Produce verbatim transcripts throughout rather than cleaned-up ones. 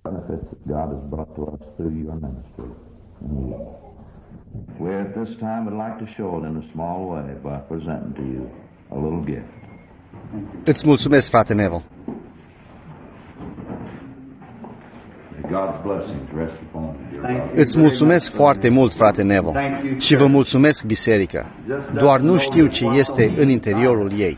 benefits that God has brought to us through your ministry. We at this time would like to show it in a small way by presenting to you a little gift. Îți mulțumesc, frate Neville. God's blessings rest upon you. Îți mulțumesc foarte mult, frate Neville, și vă mulțumesc, biserică. Doar nu știu ce este în interiorul ei.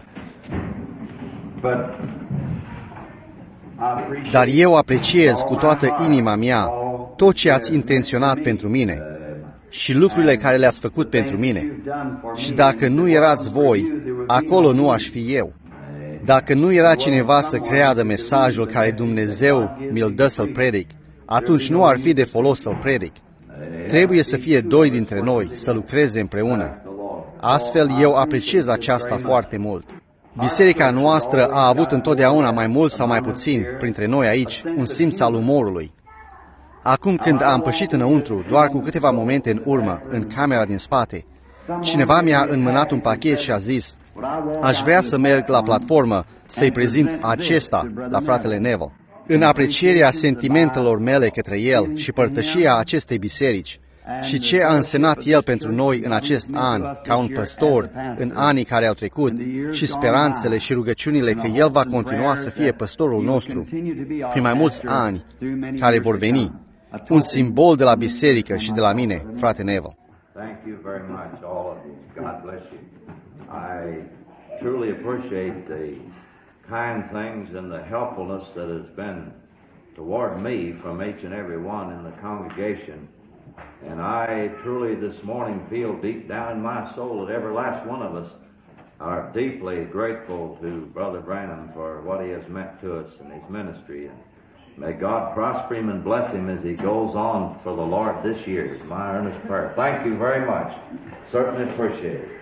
Dar eu apreciez cu toată inima mea tot ce ați intenționat pentru mine și lucrurile care le-ați făcut pentru mine. Și dacă nu erați voi, acolo nu aș fi eu. Dacă nu era cineva să creadă mesajul care Dumnezeu mi-l dă să-l predic, atunci nu ar fi de folos să-l predic. Trebuie să fie doi dintre noi, să lucreze împreună. Astfel, eu apreciez aceasta foarte mult. Biserica noastră a avut întotdeauna, mai mult sau mai puțin, printre noi aici, un simț al umorului. Acum când am pășit înăuntru, doar cu câteva momente în urmă, în camera din spate, cineva mi-a înmânat un pachet și a zis: aș vrea să merg la platformă să-i prezint acesta la fratele Neville. În aprecierea sentimentelor mele către el și părtășia acestei biserici și ce a însemnat el pentru noi în acest an, ca un păstor, în anii care au trecut, și speranțele și rugăciunile că el va continua să fie păstorul nostru prin mai mulți ani care vor veni, un simbol de la biserică și de la mine, frate Neville. Thank you very much, all of you. God bless you. I truly appreciate the kind things and the helpfulness that has been toward me from each and every one in the congregation. And I truly this morning feel deep down in my soul that every last one of us are deeply grateful to Brother Branham for what he has meant to us in his ministry. And may God prosper him and bless him as he goes on for the Lord this year, is my earnest prayer. Thank you very much. Certainly appreciate it.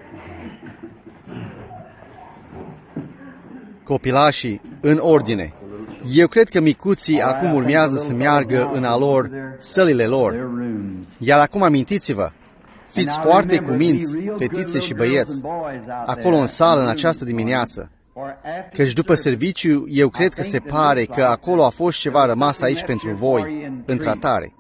Copilașii, în ordine. Eu cred că micuții acum urmează să meargă în a lor sălile lor. Iar acum amintiți-vă, fiți foarte cuminți, fetițe și băieți, acolo în sală în această dimineață. Căci după serviciu, eu cred că se pare că acolo a fost ceva rămas aici pentru voi, în tratare.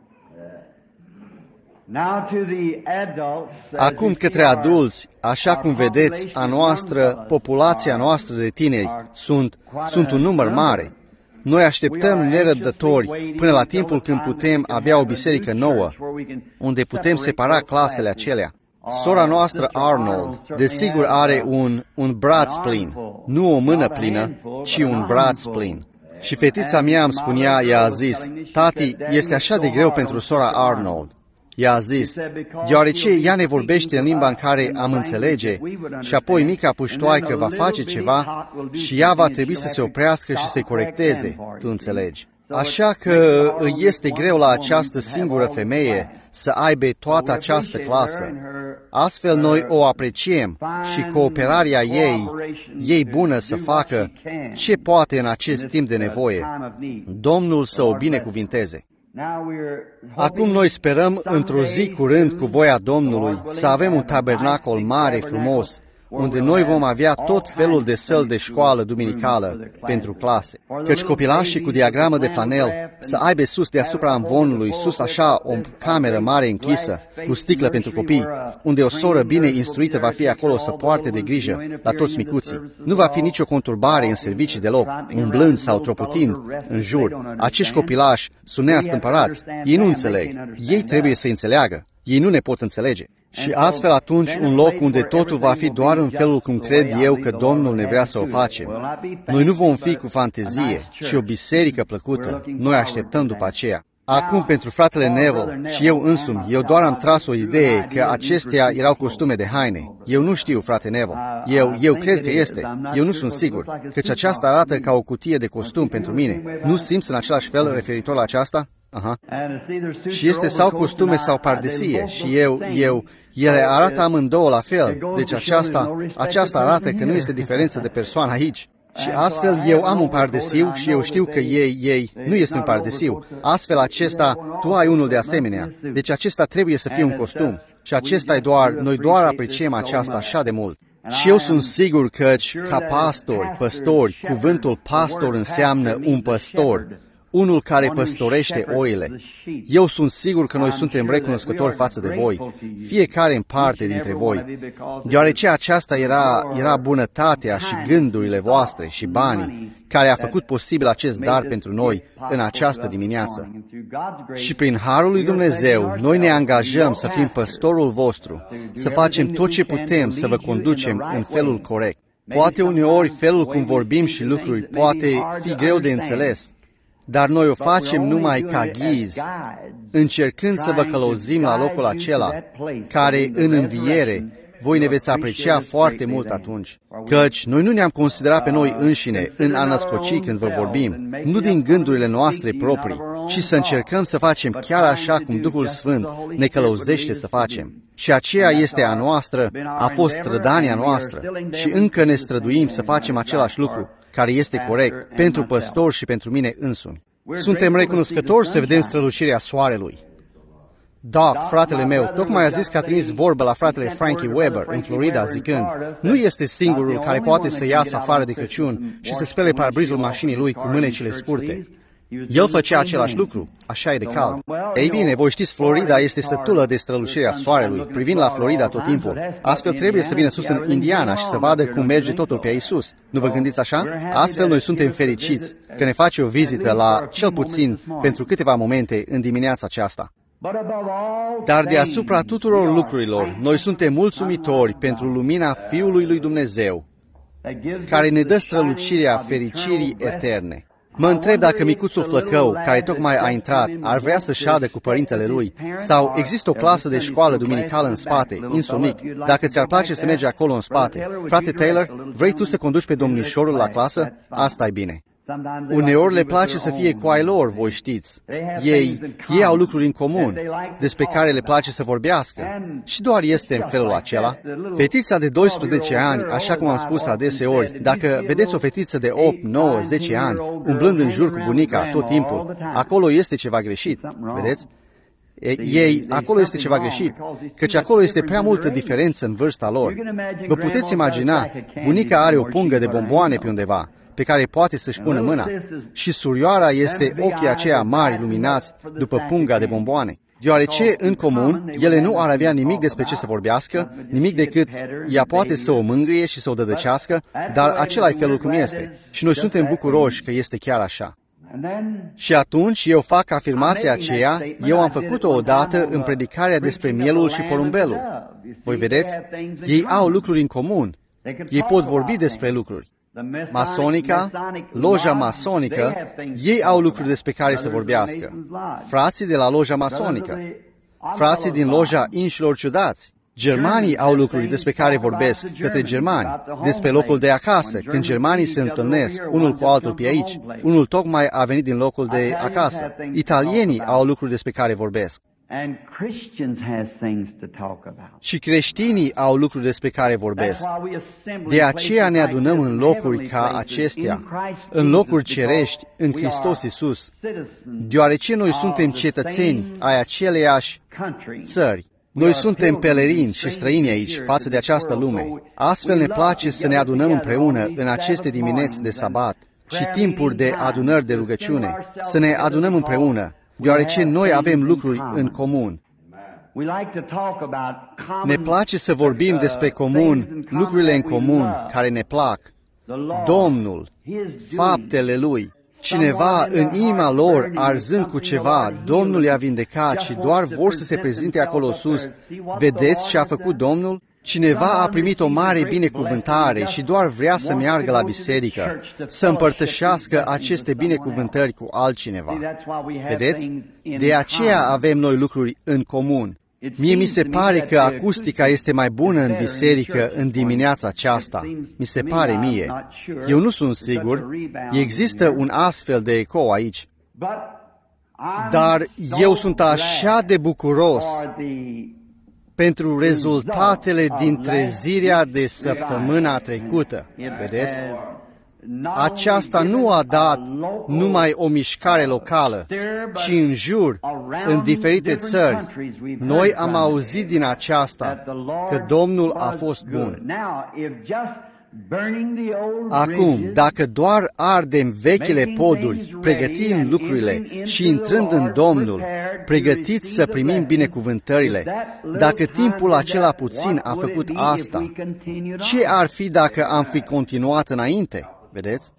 Acum către adulți, așa cum vedeți, a noastră, populația noastră de tineri sunt, sunt un număr mare. Noi așteptăm nerăbdători până la timpul când putem avea o biserică nouă, unde putem separa clasele acelea. Sora noastră Arnold, desigur, are un, un braț plin, nu o mână plină, ci un braț plin. Și fetița mea îmi spunea, ea a zis: tati, este așa de greu pentru sora Arnold. Ea a zis, deoarece ea ne vorbește în limba în care am înțelege și apoi mica puștoaică va face ceva și ea va trebui să se oprească și să-i corecteze, tu înțelegi. Așa că îi este greu la această singură femeie să aibă toată această clasă. Astfel noi o apreciem și cooperarea ei, ei bună să facă ce poate în acest timp de nevoie. Domnul să o binecuvinteze. Acum noi sperăm într-o zi curând cu voia Domnului să avem un tabernacol mare, frumos, unde noi vom avea tot felul de săli de școală duminicală pentru clase. Căci copilașii cu diagramă de flanel să aibă sus deasupra amvonului, sus așa o cameră mare închisă, cu sticlă pentru copii, unde o soră bine instruită va fi acolo să poarte de grijă la toți micuții. Nu va fi nicio conturbare în servicii deloc, umblând sau troputind în jur. Acești copilași sunt neastâmpărați, ei nu înțeleg, ei trebuie să înțeleagă, ei nu ne pot înțelege. Și astfel atunci un loc unde totul va fi doar în felul cum cred eu că Domnul ne vrea să o facem. Noi nu vom fi cu fantezie, ci o biserică plăcută. Noi așteptăm după aceea. Acum, pentru fratele Neville și eu însumi, eu doar am tras o idee că acestea erau costume de haine. Eu nu știu, frate Neville. Eu, eu cred că este. Eu nu sunt sigur, căci aceasta arată ca o cutie de costum pentru mine. Nu simți în același fel referitor la aceasta? Aha. Și este sau costume sau pardesie și eu, eu, ele arată amândouă la fel, deci aceasta, aceasta arată că nu este diferență de persoană aici. Și astfel eu am un pardesiu și eu știu că ei, ei, nu este un pardesiu. Astfel acesta, tu ai unul de asemenea. Deci acesta trebuie să fie un costum. Și acesta e doar, noi doar apreciem aceasta așa de mult. Și eu sunt sigur că, ca pastori, păstori, cuvântul pastor înseamnă un păstor. unul care păstorește oile. Eu sunt sigur că noi suntem recunoscători față de voi, fiecare în parte dintre voi, deoarece aceasta era, era bunătatea și gândurile voastre și banii care a făcut posibil acest dar pentru noi în această dimineață. Și prin harul lui Dumnezeu, noi ne angajăm să fim păstorul vostru, să facem tot ce putem să vă conducem în felul corect. Poate uneori felul cum vorbim și lucruri poate fi greu de înțeles, dar noi o facem numai ca ghizi, încercând să vă călăuzim la locul acela, care în înviere voi ne veți aprecia foarte mult atunci. Căci noi nu ne-am considerat pe noi înșine în a născoci când vă vorbim, nu din gândurile noastre proprii, ci să încercăm să facem chiar așa cum Duhul Sfânt ne călăuzește să facem. Și aceea este a noastră, a fost strădania noastră și încă ne străduim să facem același lucru, care este corect pentru păstor și pentru mine însumi. Suntem recunoscători să vedem strălucirea soarelui. Doc, fratele meu, tocmai a zis că a trimis vorbă la fratele Frankie Weber în Florida zicând, nu este singurul care poate să iasă afară de Crăciun și să spele parbrizul mașinii lui cu mânecile scurte. El făcea același lucru, așa e de cald. Ei bine, voi știți, Florida este sătulă de strălucirea soarelui, privind la Florida tot timpul. Astfel trebuie să vină sus în Indiana și să vadă cum merge totul pe aici sus. Nu vă gândiți așa? Astfel noi suntem fericiți că ne face o vizită la, cel puțin, pentru câteva momente în dimineața aceasta. Dar deasupra tuturor lucrurilor, noi suntem mulțumitori pentru lumina Fiului lui Dumnezeu, care ne dă strălucirea fericirii eterne. Mă întreb dacă micuțul flăcău, care tocmai a intrat, ar vrea să șadă cu părintele lui, sau există o clasă de școală duminicală în spate, insul mic, dacă ți-ar place să mergi acolo în spate. Frate Taylor, vrei tu să conduci pe domnișorul la clasă? Asta e bine. Uneori le place să fie cu ai lor, voi știți. Ei, ei au lucruri în comun, despre care le place să vorbească. Și doar este în felul acela. Fetița de doisprezece ani, așa cum am spus adeseori, dacă vedeți o fetiță de opt, nouă, zece ani, umblând în jur cu bunica tot timpul, acolo este ceva greșit, vedeți? Ei, acolo este ceva greșit, căci acolo este prea multă diferență în vârsta lor. Vă puteți imagina, bunica are o pungă de bomboane pe undeva, pe care poate să-și pună mâna, și surioara este ochii aceia mari luminați după punga de bomboane, deoarece, în comun, ele nu ar avea nimic despre ce să vorbească, nimic decât ea poate să o mângâie și să o dădăcească, dar acela e felul cum este, și noi suntem bucuroși că este chiar așa. Și atunci eu fac afirmația aceea, eu am făcut-o odată în predicarea despre mielul și porumbelul. Voi vedeți, ei au lucruri în comun, ei pot vorbi despre lucruri. Masonica, loja masonică, ei au lucruri despre care să vorbească. Frații de la loja masonică, frații din loja inșilor ciudați, germanii au lucruri despre care vorbesc către germani, despre locul de acasă, când germanii se întâlnesc unul cu altul pe aici, unul tocmai a venit din locul de acasă. Italienii au lucruri despre care vorbesc. Și creștinii au lucruri despre care vorbesc. De aceea ne adunăm în locuri ca acestea, în locuri cerești, în Hristos Iisus, deoarece noi suntem cetățeni ai aceleiași țări. Noi suntem pelerini și străini aici față de această lume. Astfel ne place să ne adunăm împreună în aceste dimineți de sabat și timpuri de adunări de rugăciune, să ne adunăm împreună, deoarece noi avem lucruri în comun. Ne place să vorbim despre comun, lucrurile în comun care ne plac, Domnul, faptele Lui. Cineva în inima lor, arzând cu ceva, Domnul i-a vindecat și doar vor să se prezinte acolo sus. Vedeți ce a făcut Domnul? Cineva a primit o mare binecuvântare și doar vrea să meargă la biserică, să împărtășească aceste binecuvântări cu altcineva. Vedeți? De aceea avem noi lucruri în comun. Mie mi se pare că acustica este mai bună în biserică în dimineața aceasta. Mi se pare mie. Eu nu sunt sigur. Există un astfel de ecou aici. Dar eu sunt așa de bucuros pentru rezultatele din trezirea de săptămâna trecută. Vedeți? Aceasta nu a dat numai o mișcare locală, ci în jur, în diferite țări. Noi am auzit din aceasta că Domnul a fost bun. Acum, dacă doar ardem vechile poduri, pregătim lucrurile și intrând în Domnul, pregătiți să primim binecuvântările, dacă timpul acela puțin a făcut asta, ce ar fi dacă am fi continuat înainte? Vedeți?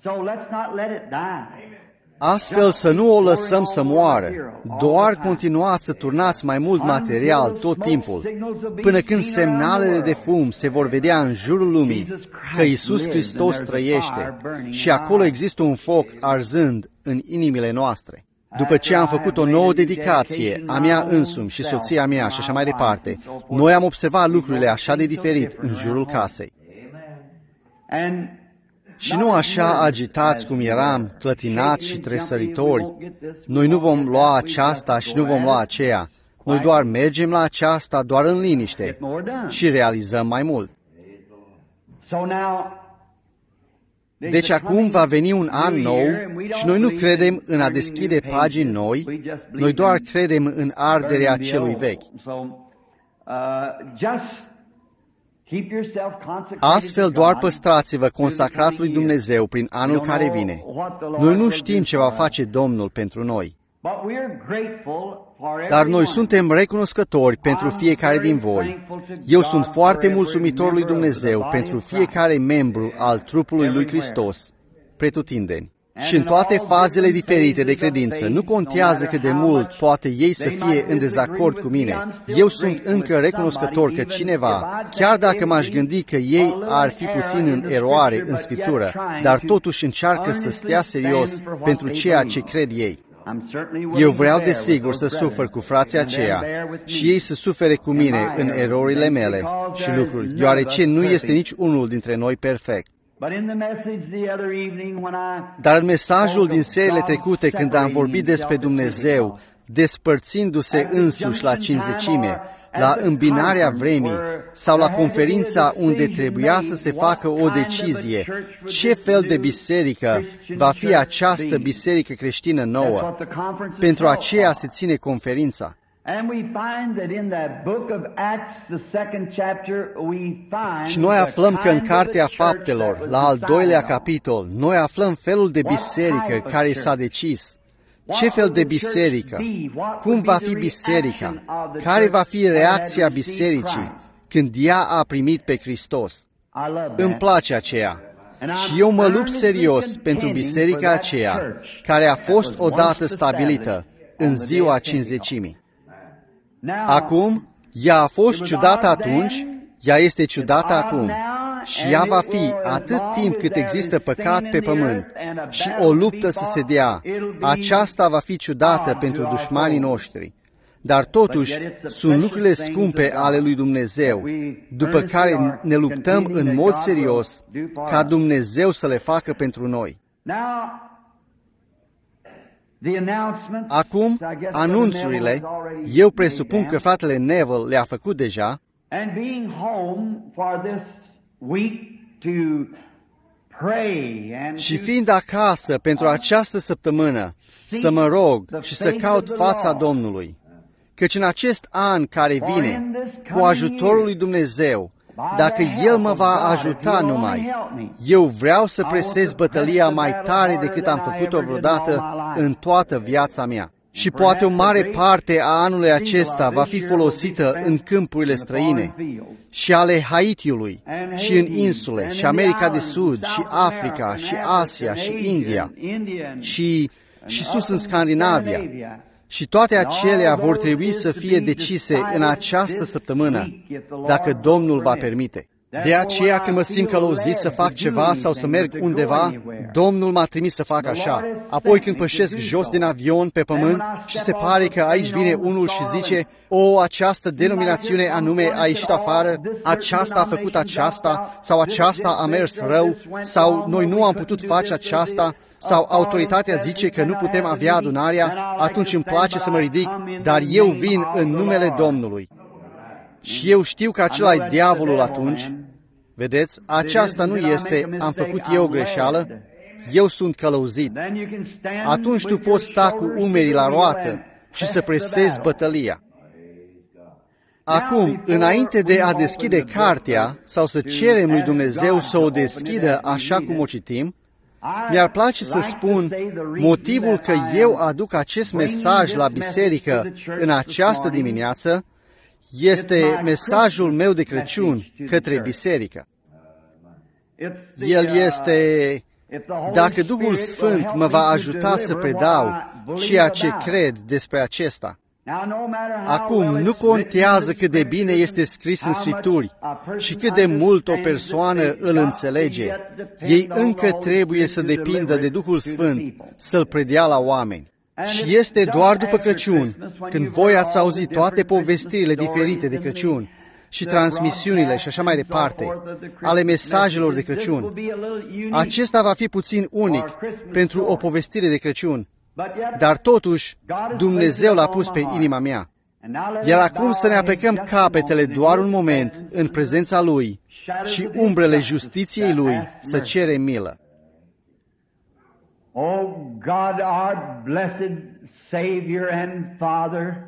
Astfel să nu o lăsăm să moară, doar continuați să turnați mai mult material tot timpul, până când semnalele de fum se vor vedea în jurul lumii că Iisus Hristos trăiește și acolo există un foc arzând în inimile noastre. După ce am făcut o nouă dedicație a mea însumi și soția mea și așa mai departe, noi am observat lucrurile așa de diferit în jurul casei. Și nu așa agitați cum eram, clătinați și tresăritori. Noi nu vom lua aceasta și nu vom lua aceea. Noi doar mergem la aceasta doar în liniște și realizăm mai mult. Deci acum va veni un an nou și noi nu credem în a deschide pagini noi, noi doar credem în arderea celui vechi. Astfel doar păstrați-vă consacrați lui Dumnezeu prin anul care vine. Noi nu știm ce va face Domnul pentru noi, dar noi suntem recunoscători pentru fiecare din voi. Eu sunt foarte mulțumitor lui Dumnezeu pentru fiecare membru al trupului lui Hristos, pretutindeni. Și în toate fazele diferite de credință, nu contează cât de mult poate ei să fie în dezacord cu mine. Eu sunt încă recunoscător că cineva, chiar dacă m-aș gândi că ei ar fi puțin în eroare în Scriptură, dar totuși încearcă să stea serios pentru ceea ce cred ei. Eu vreau desigur să sufăr cu frații aceia și ei să sufere cu mine în erorile mele și lucruri, deoarece nu este nici unul dintre noi perfect. Dar în mesajul din seriile trecute, când am vorbit despre Dumnezeu, despărțindu-se însuși la cinzecime, la îmbinarea vremii sau la conferința unde trebuia să se facă o decizie, ce fel de biserică va fi această biserică creștină nouă? Pentru aceea se ține conferința. Și noi aflăm că în Cartea Faptelor, la al doilea capitol, noi aflăm felul de biserică care s-a decis. Ce fel de biserică? Cum va fi biserica? Care va fi reacția bisericii când ea a primit pe Hristos? Îmi place aceea. Și eu mă lupt serios pentru biserica aceea, care a fost odată stabilită în ziua cinzecimii. Acum, ea a fost ciudată atunci, ea este ciudată acum. Și ea va fi atât timp cât există păcat pe pământ și o luptă să se dea. Aceasta va fi ciudată pentru dușmanii noștri. Dar totuși sunt lucrurile scumpe ale lui Dumnezeu, după care ne luptăm în mod serios ca Dumnezeu să le facă pentru noi. Acum, anunțurile, eu presupun că fratele Neville le-a făcut deja, și fiind acasă pentru această săptămână, să mă rog și să caut fața Domnului, căci în acest an care vine, cu ajutorul lui Dumnezeu, dacă El mă va ajuta numai, eu vreau să presez bătălia mai tare decât am făcut-o vreodată în toată viața mea. Și poate o mare parte a anului acesta va fi folosită în câmpurile străine și ale Haitiului și în insule și America de Sud și Africa și Asia și India și, și sus în Scandinavia. Și toate acelea vor trebui să fie decise în această săptămână, dacă Domnul va permite. De aceea, când mă simt călăuzit să fac ceva sau să merg undeva, Domnul m-a trimis să fac așa. Apoi când pășesc jos din avion pe pământ și se pare că aici vine unul și zice, o, această denominațiune anume a ieșit afară, aceasta a făcut aceasta, sau aceasta a mers rău, sau noi nu am putut face aceasta, sau autoritatea zice că nu putem avea adunarea, atunci îmi place să mă ridic, dar eu vin în numele Domnului. Și eu știu că acela e diavolul atunci. Vedeți, aceasta nu este, am făcut eu o greșeală, eu sunt călăuzit. Atunci tu poți sta cu umerii la roată și să presezi bătălia. And you can stand with your feet on the battle. Atunci tu poți sta cu umerii la roată și să presezi bătălia. Și eu știu că acela e diavolul atunci. Vedeți, aceasta nu este, am făcut eu o greșeală, eu sunt călăuzit. Atunci tu poți sta cu umerii la roată și să presezi bătălia. Acum, înainte de a deschide cartea sau să cerem lui Dumnezeu să o deschidă așa cum o citim, mi-ar place să spun motivul că eu aduc acest mesaj la biserică în această dimineață este mesajul meu de Crăciun către biserică. El este, dacă Duhul Sfânt mă va ajuta să predau ceea ce cred despre acesta. Acum, nu contează cât de bine este scris în Scripturi și cât de mult o persoană îl înțelege, ei încă trebuie să depindă de Duhul Sfânt să-l predea la oameni. Și este doar după Crăciun, când voi ați auzit toate povestirile diferite de Crăciun și transmisiunile și așa mai departe, ale mesajelor de Crăciun. Acesta va fi puțin unic pentru o povestire de Crăciun, dar totuși Dumnezeu l-a pus pe inima mea. Iar acum să ne aplecăm capetele doar un moment în prezența Lui și umbrele justiției Lui să cerem milă. Oh God, our blessed Savior and Father,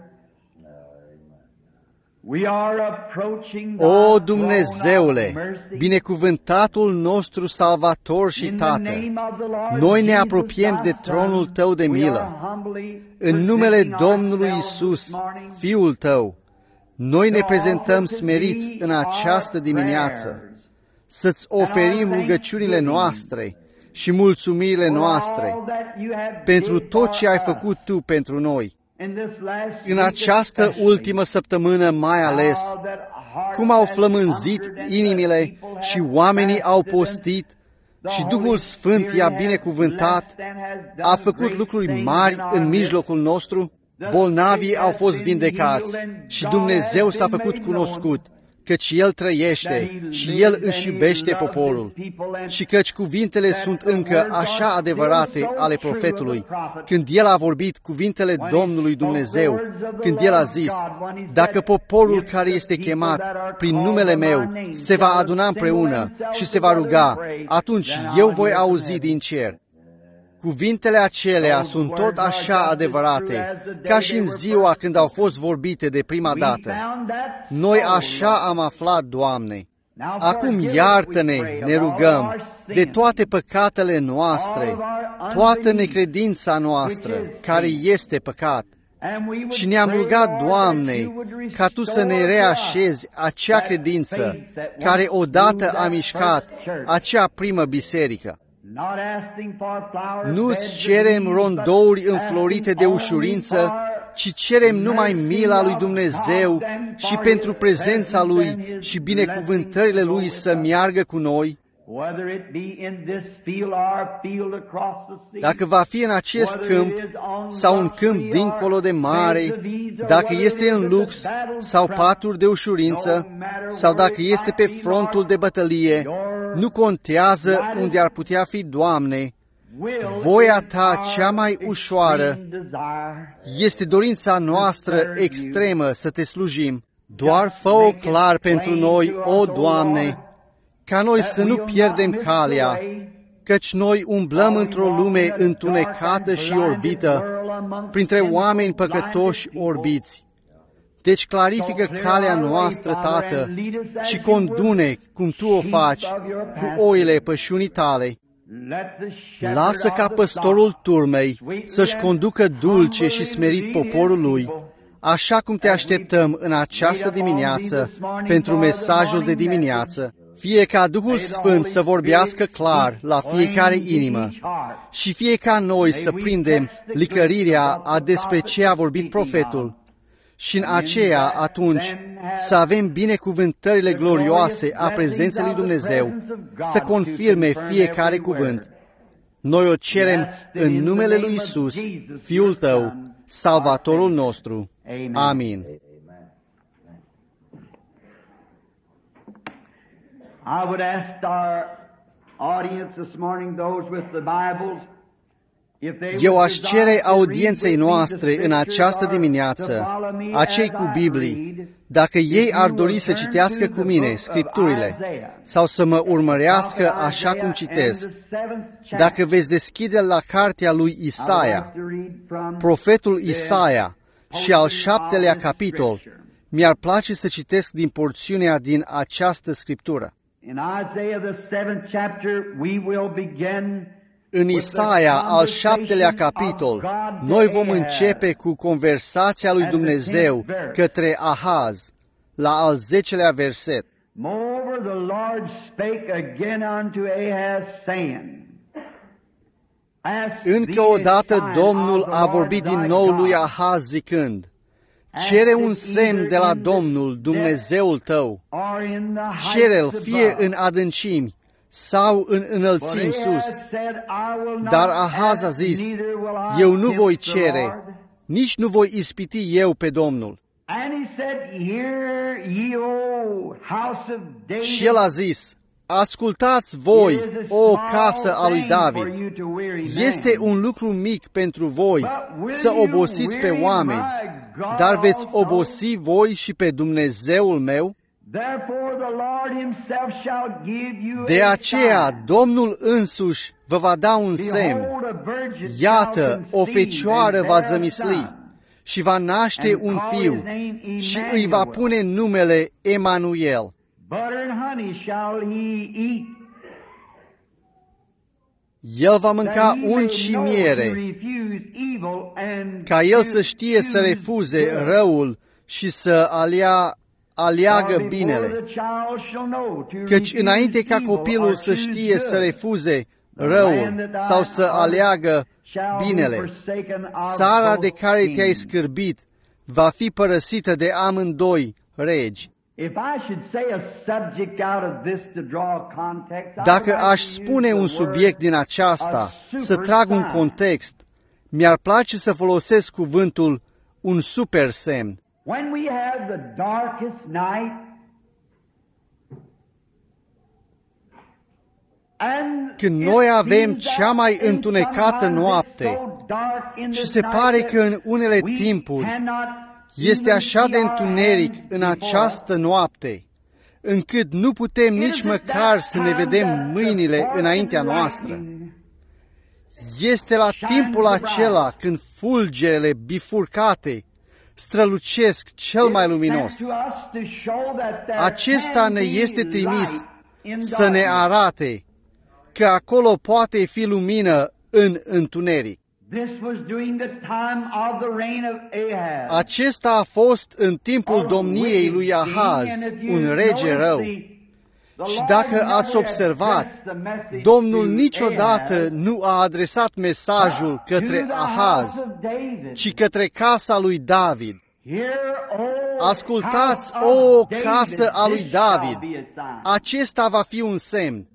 we are approaching O Dumnezeule, binecuvântatul nostru Salvator și Tată, noi ne apropiem de tronul Tău de milă. În numele Domnului Isus, Fiul Tău, noi ne prezentăm smeriți în această dimineață să-ți oferim rugăciunile noastre și mulțumirile noastre pentru tot ce ai făcut Tu pentru noi. În această ultimă săptămână mai ales, cum au flămânzit inimile și oamenii au postit și Duhul Sfânt i-a binecuvântat, a făcut lucruri mari în mijlocul nostru, bolnavii au fost vindecați și Dumnezeu s-a făcut cunoscut, căci El trăiește și El își iubește poporul și căci cuvintele sunt încă așa adevărate ale profetului, când El a vorbit cuvintele Domnului Dumnezeu, când El a zis, dacă poporul care este chemat prin numele meu se va aduna împreună și se va ruga, atunci eu voi auzi din cer. Cuvintele acelea sunt tot așa adevărate, ca și în ziua când au fost vorbite de prima dată. Noi așa am aflat, Doamne. Acum iartă-ne, ne rugăm, de toate păcatele noastre, toată necredința noastră, care este păcat. Și ne-am rugat, Doamne, ca Tu să ne reașezi acea credință care odată a mișcat acea primă biserică. Nu-ți cerem rondouri înflorite de ușurință, ci cerem numai mila lui Dumnezeu și pentru prezența Lui și binecuvântările Lui să meargă cu noi. Dacă va fi în acest câmp sau un câmp dincolo de mare, dacă este în lux sau paturi de ușurință, sau dacă este pe frontul de bătălie, nu contează unde ar putea fi, Doamne, voia Ta cea mai ușoară este dorința noastră extremă să Te slujim. Doar fă-o clar pentru noi, o Doamne, ca noi să nu pierdem calea, căci noi umblăm într-o lume întunecată și orbită, printre oameni păcătoși orbiți. Deci clarifică calea noastră, Tată, și condune, cum Tu o faci, cu oile pășunii Tale. Lasă ca păstorul turmei să-și conducă dulce și smerit poporul lui, așa cum Te așteptăm în această dimineață pentru mesajul de dimineață, fie ca Duhul Sfânt să vorbească clar la fiecare inimă și fie ca noi să prindem licărirea a despre ce a vorbit profetul și în aceea atunci să avem binecuvântările glorioase a prezenței lui Dumnezeu să confirme fiecare cuvânt. Noi o cerem în numele lui Isus, Fiul Tău, Salvatorul nostru. Amin. I would ask our audience this morning, those with the Bibles, Eu aș cere audienței noastre în această dimineață, acei cu Biblii, dacă ei ar dori să citească cu mine Scripturile sau să mă urmărească așa cum citesc. Dacă veți deschide la cartea lui Isaia, profetul Isaia și al șaptelea capitol, Mi-ar place să citesc din porțiunea din această scriptură. In Isaiah the seventh chapter, we will begin În Isaia, al șaptelea capitol, noi vom începe cu conversația lui Dumnezeu către Ahaz, la al zecelea verset. Moreover, the Lord spake again unto Ahaz, saying, Ask Încă thee o a dată sign Domnul of the a Lord vorbit din thy nou God. lui Ahaz zicând, cere un semn de la Domnul, Dumnezeul tău. Or in the heights Cere-l fie above. în adâncimi sau în But înălțimi Ahaz sus. said, I will not Dar Ahaz a ask, zis, neither will I eu nu tempt voi the cere, Lord. nici nu voi ispiti eu pe Domnul. And he said, Hear ye, O house of David. Și el a zis, ascultați voi, o casă a lui David. Este un lucru mic pentru voi să obosiți pe oameni, dar veți obosi voi și pe Dumnezeul meu? De aceea, Domnul însuși vă va da un semn. Iată, o fecioară va zămisli și va naște un fiu și îi va pune numele Emanuel. El va mânca unt și miere, ca el să știe să refuze răul și să alea, aleagă binele. Căci înainte ca copilul să știe să refuze răul sau să aleagă binele, țara de care te-ai scârbit va fi părăsită de amândoi regi. Dacă aș spune un subiect din aceasta, să trag un context, mi-ar place să folosesc cuvântul un super semn. Când noi avem cea mai întunecată noapte și se pare că în unele timpuri este așa de întuneric în această noapte, încât nu putem nici măcar să ne vedem mâinile înaintea noastră. Este la timpul acela când fulgerele bifurcate strălucesc cel mai luminos. Acesta ne este trimis să ne arate că acolo poate fi lumină în întuneric. Acesta a fost în timpul domniei lui Ahaz, un rege rău. Și dacă ați observat, Domnul niciodată nu a adresat mesajul către Ahaz, ci către casa lui David. Ascultați, o casă a lui David, acesta va fi un semn,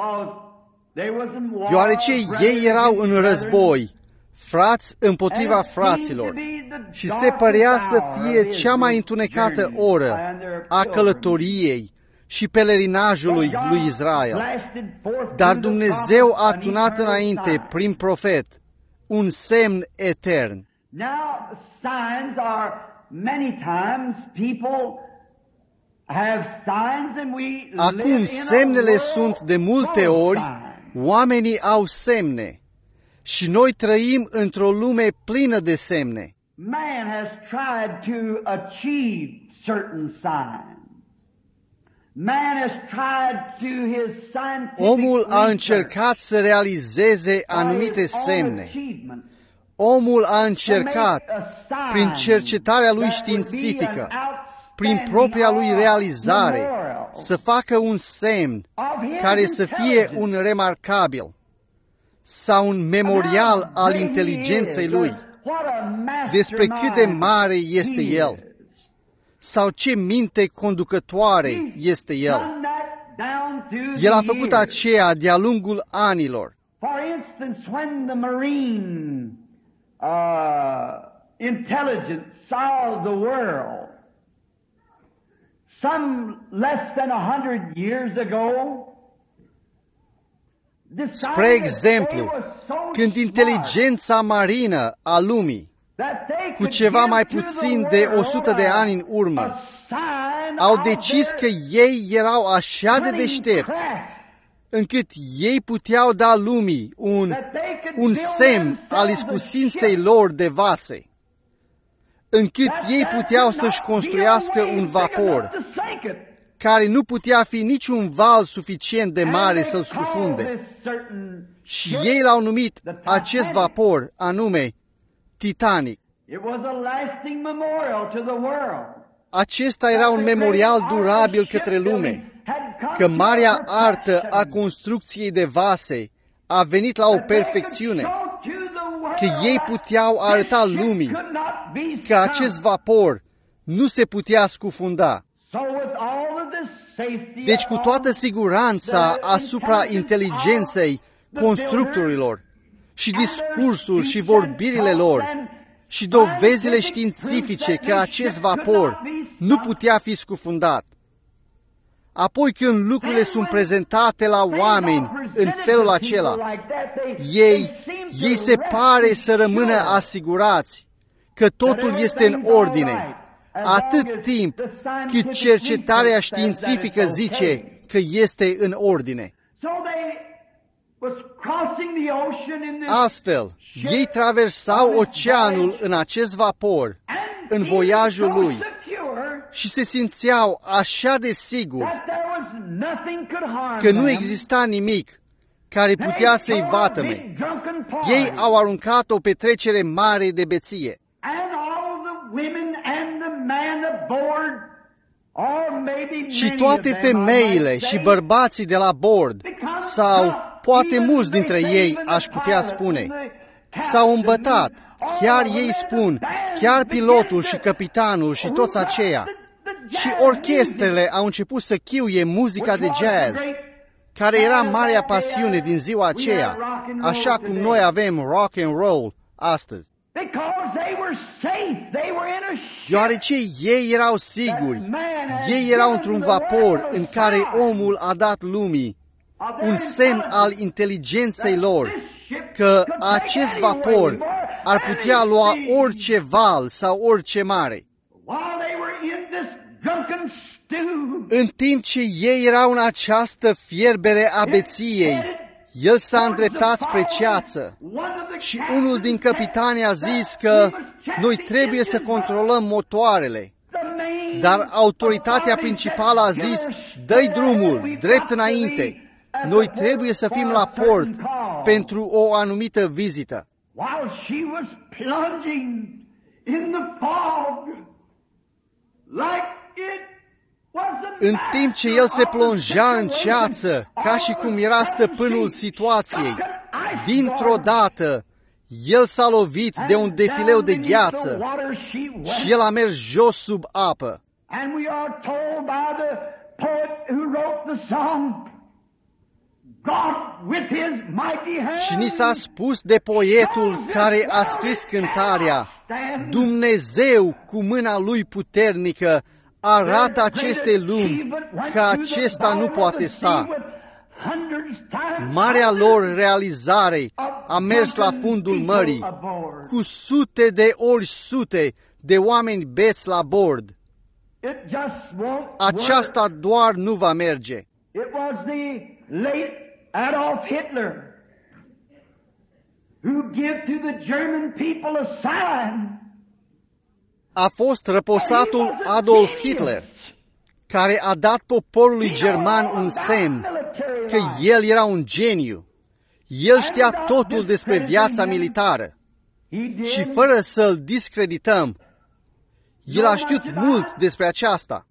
deoarece ei erau în război, frați împotriva fraților, și se părea să fie cea mai întunecată oră a călătoriei și pelerinajului lui Israel. Dar Dumnezeu a tunat înainte, prin profet, un semn etern. Acum semnele sunt de multe ori, oamenii au semne. Și noi trăim într-o lume plină de semne. Man has tried to achieve certain signs. Man has tried to his scientific Omul a încercat să realizeze anumite semne. Omul a încercat, prin cercetarea lui științifică, prin propria lui realizare, să facă un semn care să fie un remarcabil sau un memorial al inteligenței lui, despre cât de mare este el, sau ce minte conducătoare este el. El a făcut aceea de-a lungul anilor. Some less than a hundred years ago, spre exemplu, când inteligența marină a lumii, cu ceva mai puțin de o sută de ani în urmă, au decis că ei erau așa de deștepți, încât ei puteau da lumii un, un semn al iscusinței lor de vase. încât ei puteau să-și construiască un vapor care nu putea fi niciun val suficient de mare să-l scufunde. Și ei l-au numit acest vapor, anume Titanic. Acesta era un memorial durabil către lume, că marea artă a construcției de vase a venit la o perfecțiune, că ei puteau arăta lumii că acest vapor nu se putea scufunda. Deci cu toată siguranța asupra inteligenței constructorilor și discursul și vorbirile lor și dovezile științifice că acest vapor nu putea fi scufundat. Apoi când lucrurile sunt prezentate la oameni în felul acela, ei, ei se pare să rămână asigurați că totul este în ordine, atât timp cât cercetarea științifică zice că este în ordine. Astfel, ei traversau oceanul în acest vapor, în voiajul lui, și se simțeau așa de siguri că nu exista nimic care putea să-i vatăme. Ei au aruncat o petrecere mare de beție. Și toate femeile și bărbații de la bord, sau poate mulți dintre ei, aș putea spune, s-au îmbătat. Chiar ei spun, chiar pilotul și capitanul și toți aceia. Și orchestrele au început să chiuie muzica de jazz, care era marea pasiune din ziua aceea, așa cum noi avem rock and roll astăzi. Deoarece ei erau siguri, ei erau într-un vapor în care omul a dat lumii un semn al inteligenței lor, că acest vapor ar putea lua orice val sau orice mare. În timp ce ei erau în această fierbere a beției, el s-a îndreptat spre ceață și unul din capitani a zis că noi trebuie să controlăm motoarele. Dar autoritatea principală a zis, dă-i drumul, drept înainte. Noi trebuie să fim la port pentru o anumită vizită. În timp ce el se plonja în ceață, ca și cum era stăpânul situației, dintr-o dată, el s-a lovit de un defileu de gheață și el a mers jos sub apă. Și ni s-a spus de poetul care a scris cântarea, Dumnezeu cu mâna lui puternică arată aceste lumi că acesta nu poate sta. Marea lor realizare a mers la fundul mării, cu sute de ori sute de oameni beți la bord. Aceasta doar nu va merge. Adolf Hitler, who gave to the German people a sign. A fost răposatul Adolf Hitler, care a dat poporului german un semn că el era un geniu. El știa totul despre viața militară și fără să-l discredităm, el a știut mult despre aceasta.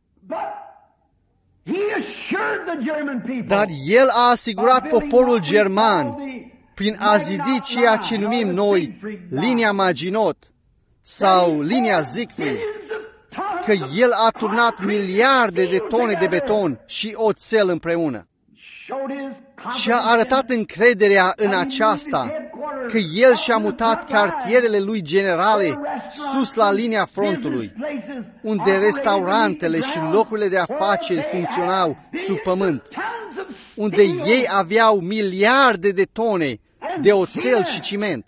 Dar el a asigurat poporul german, prin a zidi ceea ce numim noi linia Maginot sau linia Siegfried, că el a turnat miliarde de tone de beton și oțel împreună. Și a arătat încrederea în aceasta, că el și-a mutat cartierele lui generale sus la linia frontului, unde restaurantele și locurile de afaceri funcționau sub pământ, unde ei aveau miliarde de tone de oțel și ciment.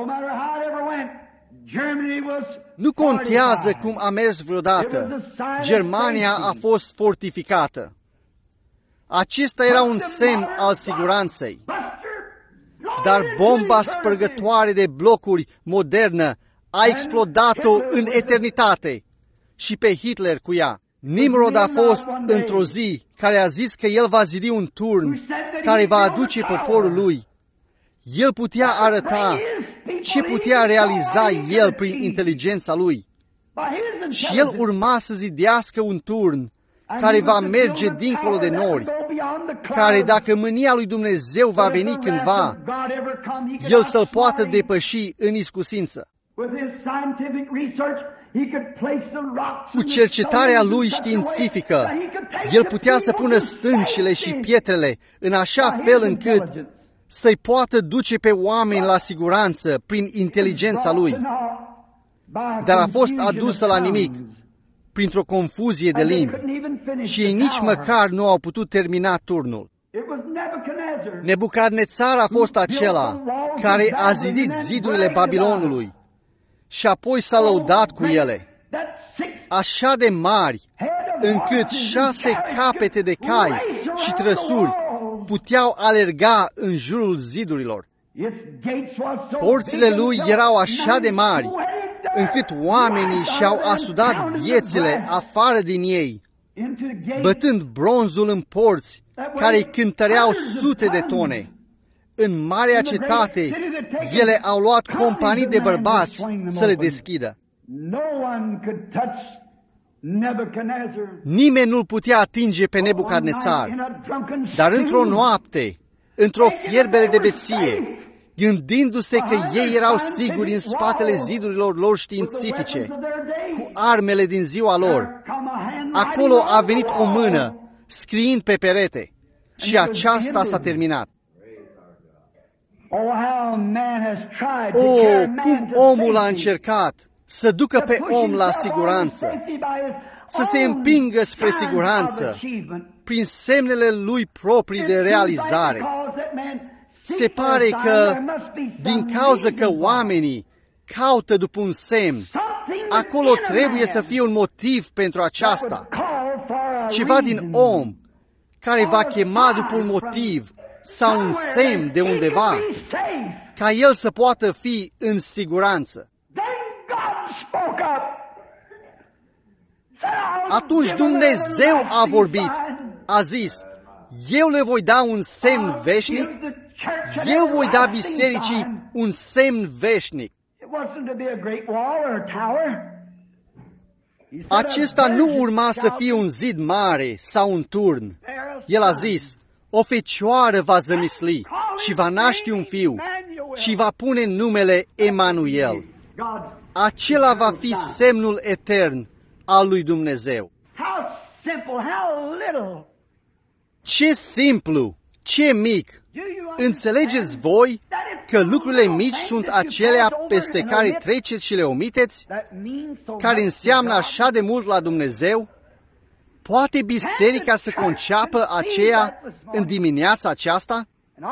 Nu contează cum a mers vreodată, Germania a fost fortificată. Acesta era un semn al siguranței. Dar bomba spărgătoare de blocuri modernă a explodat-o în eternitate și pe Hitler cu ea. Nimrod a fost într-o zi care a zis că el va zidi un turn care va aduce poporul lui. El putea arăta ce putea realiza el prin inteligența lui. Și el urma să zidească un turn care va merge dincolo de nori, care dacă mânia lui Dumnezeu va veni cândva, el să-l poată depăși în iscusință. Cu cercetarea lui științifică, el putea să pună stâncile și pietrele în așa fel încât să-i poată duce pe oameni la siguranță prin inteligența lui. Dar a fost adusă la nimic printr-o confuzie de limbi și ei nici măcar nu au putut termina turnul. Nebucadnețar a fost acela care a zidit zidurile Babilonului și apoi s-a lăudat cu ele, așa de mari, încât șase capete de cai și trăsuri puteau alerga în jurul zidurilor. Porțile lui erau așa de mari, încât oamenii și-au asudat viețile afară din ei, bătând bronzul în porți care îi cântăreau sute de tone. În marea cetate, ele au luat companii de bărbați să le deschidă. Nimeni nu-l putea atinge pe Nebucadnețar, dar într-o noapte, într-o fierbere de beție, gândindu-se că ei erau siguri în spatele zidurilor lor științifice, cu armele din ziua lor, acolo a venit o mână, scriind pe perete, și aceasta s-a terminat. Oh, cum omul a încercat să ducă pe om la siguranță, să se împingă spre siguranță, prin semnele lui proprii de realizare. Se pare că, din cauza că oamenii caută după un semn, acolo trebuie să fie un motiv pentru aceasta. Ceva din om care va chema după un motiv sau un semn de undeva, ca el să poată fi în siguranță. Atunci Dumnezeu a vorbit, a zis, eu le voi da un semn veșnic, eu voi da bisericii un semn veșnic. Acesta nu urma să fie un zid mare sau un turn. El a zis, o fecioară va zămisli și va naște un fiu și va pune numele Emanuel. Acela va fi semnul etern al lui Dumnezeu. Ce simplu, ce mic! Înțelegeți voi că lucrurile mici sunt acelea peste care treceți și le omiteți, care înseamnă așa de mult la Dumnezeu? Poate biserica să conceapă aceea în dimineața aceasta?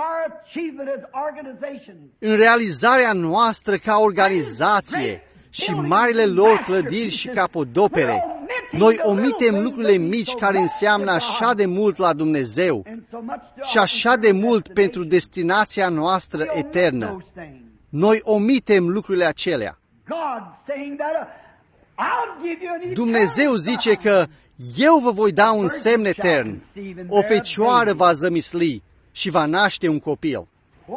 În realizarea noastră ca organizație și marile lor clădiri și capodopere, noi omitem lucrurile mici care înseamnă așa de mult la Dumnezeu și așa de mult pentru destinația noastră eternă. Noi omitem lucrurile acelea. Dumnezeu zice că eu vă voi da un semn etern. O fecioară va zămisli și va naște un copil.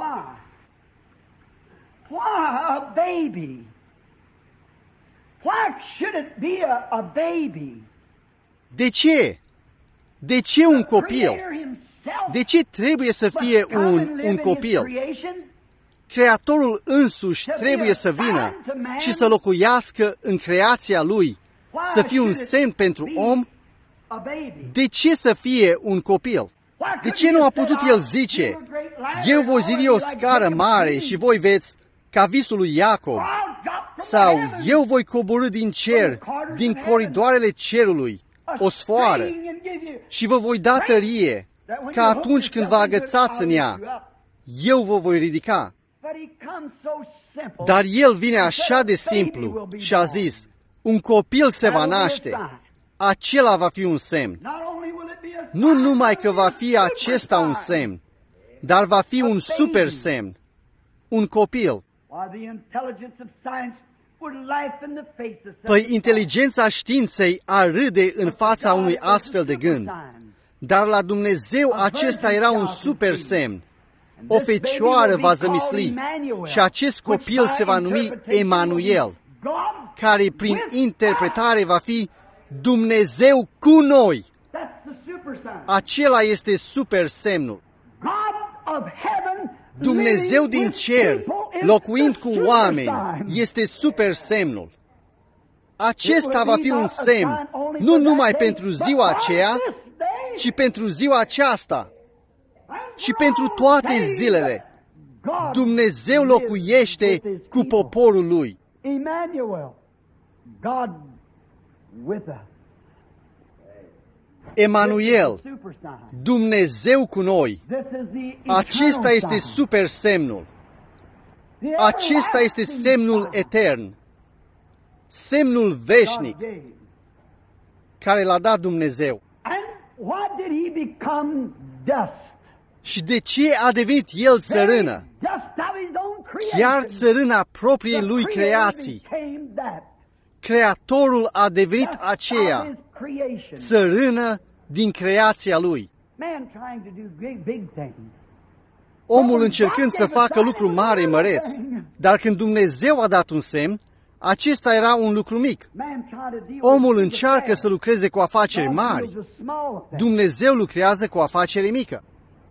De ce? De ce un copil? De ce trebuie să fie un, un copil? Creatorul însuși trebuie să vină și să locuiască în creația lui, să fie un semn pentru om. De ce să fie un copil? De ce nu a putut el zice, eu voi zidi o scară mare și voi veți ca visul lui Iacob? Sau eu voi coborî din cer, din coridoarele cerului, o sfoară și vă voi da tărie, ca atunci când vă agățați în ea, eu vă voi ridica. Dar el vine așa de simplu și a zis, un copil se va naște, acela va fi un semn. Nu numai că va fi acesta un semn, dar va fi un super semn, un copil. Păi inteligența științei ar râde în fața unui astfel de gând. Dar la Dumnezeu acesta era un super semn. O fecioară va zămisli și acest copil se va numi Emanuel, care prin interpretare va fi Dumnezeu cu noi. Acela este super semnul. Dumnezeu din cer, locuind cu oameni, este super semnul. Acesta va fi un semn, nu numai pentru ziua aceea, ci pentru ziua aceasta și pentru toate zilele. Dumnezeu locuiește cu poporul lui. Emanuel, Dumnezeu cu noi. Acesta este super semnul. Acesta este semnul etern, semnul veșnic care l-a dat Dumnezeu. Și de ce a devenit el țărână? Chiar țărâna propriei lui creații. Creatorul a devenit aceea, țărână din creația lui. Omul încercând să facă lucru mare, măreț, dar când Dumnezeu a dat un semn, acesta era un lucru mic. Omul încearcă să lucreze cu afaceri mari. Dumnezeu lucrează cu o afacere mică.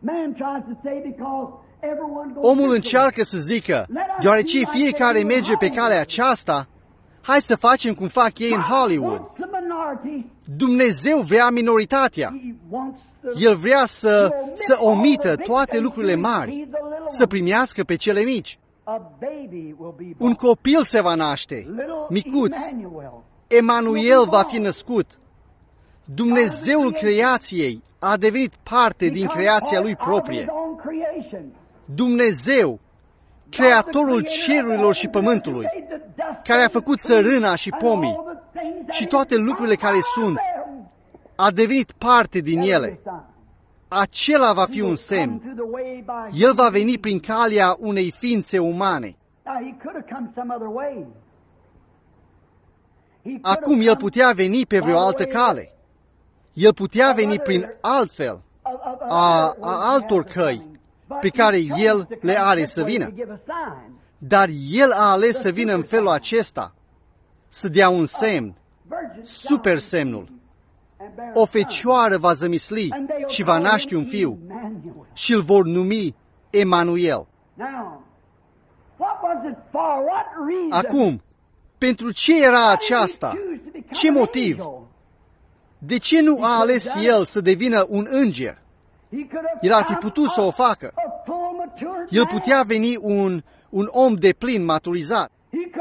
Omul încearcă să zică, deoarece fiecare merge pe calea aceasta, hai să facem cum fac ei în Hollywood. Dumnezeu vrea minoritatea. El vrea să, să omită toate lucrurile mari, să primească pe cele mici. Un copil se va naște, micuț. Emanuel va fi născut. Dumnezeul creației a devenit parte din creația lui proprie. Dumnezeu, creatorul cerurilor și pământului, care a făcut țărâna și pomii și toate lucrurile care sunt, a devenit parte din ele. Acela va fi un semn. El va veni prin calea unei ființe umane. Acum el putea veni pe vreo altă cale. El putea veni prin altfel, a, a altor căi pe care el le are să vină. Dar el a ales să vină în felul acesta, să dea un semn, super semnul. O fecioară va zămisli și va naște un fiu și îl vor numi Emanuel. Acum, pentru ce era aceasta? Ce motiv? De ce nu a ales el să devină un înger? El ar fi putut să o facă. El putea veni un, un om de plin maturizat.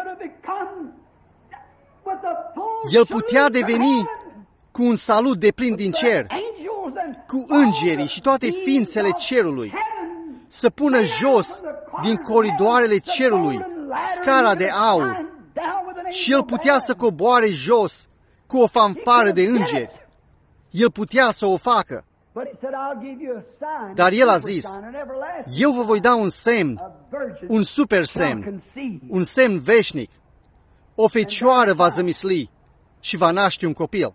El putea deveni cu un salut de plin din cer, cu îngerii și toate ființele cerului, să pună jos din coridoarele cerului scara de aur și el putea să coboare jos cu o fanfară de îngeri. El putea să o facă. Dar el a zis, eu vă voi da un semn, un super semn, un semn veșnic. O fecioară va zămisli și va naște un copil.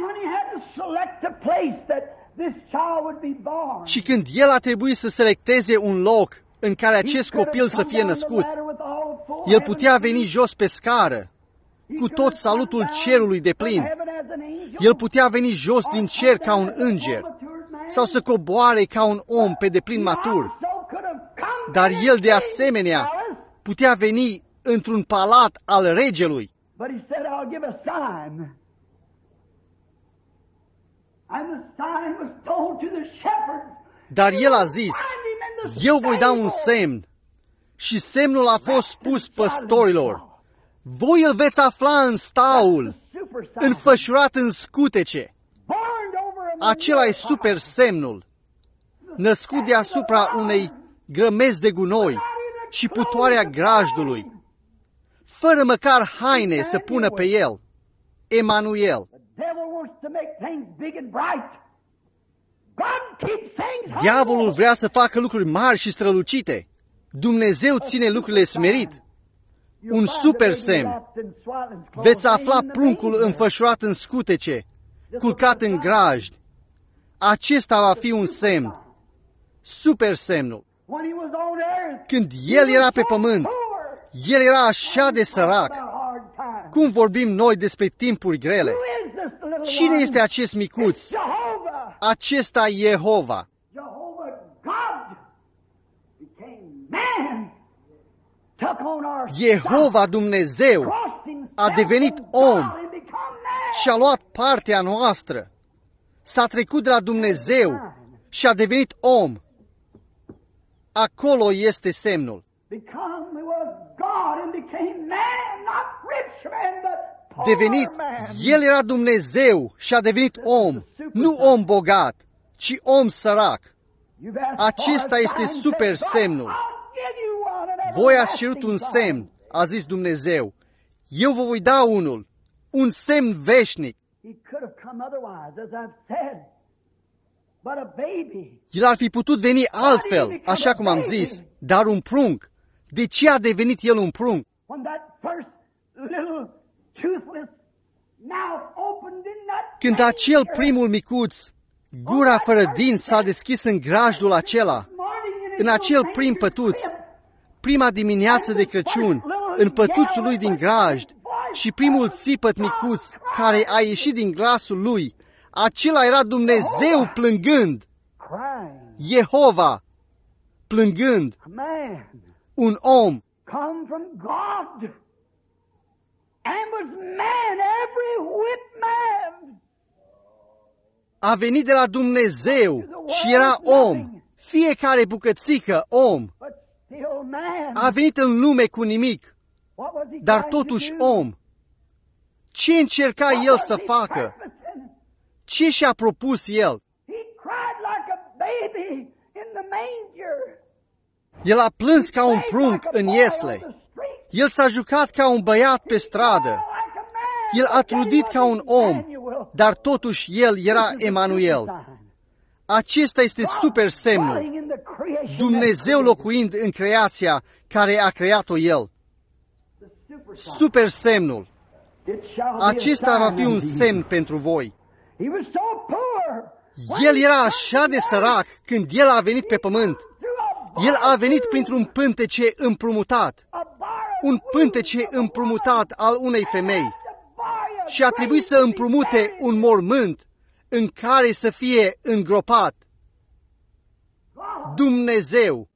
Și când el a trebuit să selecteze un loc în care acest copil să fie născut, el putea veni jos pe scară, cu tot salutul cerului de plin. El putea veni jos din cer ca un înger, sau să coboare ca un om pe deplin matur. Dar el de asemenea putea veni într-un palat al regelui. Dar el a zis, eu voi da un semn. Și semnul a fost spus păstorilor. Voi îl veți afla în staul, înfășurat în scutece. Acela e super semnul, născut deasupra unei grămezi de gunoi și putoarea grajdului, fără măcar haine să pună pe el. Emanuel. Diavolul vrea să facă lucruri mari și strălucite. Dumnezeu ține lucrurile smerit. un super semn. Veți afla pruncul înfășurat în scutece, culcat în grajdi. Acesta va fi un semn, super semnul. Când el era pe pământ, el era așa de sărac. Cum vorbim noi despre timpuri grele? Cine este acest micuț? Acesta e Jehova. Jehova Dumnezeu a devenit om și a luat partea noastră. S-a trecut de la Dumnezeu și a devenit om. Acolo este semnul. Devenit, el era Dumnezeu și a devenit om, nu om bogat, ci om sărac. Acesta este super semnul. Voi ați cerut un semn, a zis Dumnezeu. Eu vă voi da unul, un semn veșnic. El ar fi putut veni altfel, așa cum am zis, dar un prunc. De ce a devenit el un prunc? Când acel primul micuț, gura fără dinți, s-a deschis în grajdul acela, în acel prim pătuț, prima dimineață de Crăciun, în pătuțul lui din grajd și primul țipăt micuț care a ieșit din glasul lui, acela era Dumnezeu plângând, Jehova plângând, un om. A venit de la Dumnezeu și era om, fiecare bucățică om. A venit în lume cu nimic, dar totuși om. Ce încerca el să facă? Ce și-a propus el? El a plâns ca un prunc în iesle. El s-a jucat ca un băiat pe stradă. El a trudit ca un om, dar totuși el era Emanuel. Acesta este super semnul. Dumnezeu locuind în creația care a creat-o el. Super semnul. Acesta va fi un semn pentru voi. El era așa de sărac când el a venit pe pământ. El a venit printr-un pântece împrumutat. Un pântece împrumutat al unei femei. Și a trebuit să împrumute un mormânt în care să fie îngropat. Dumnezeu.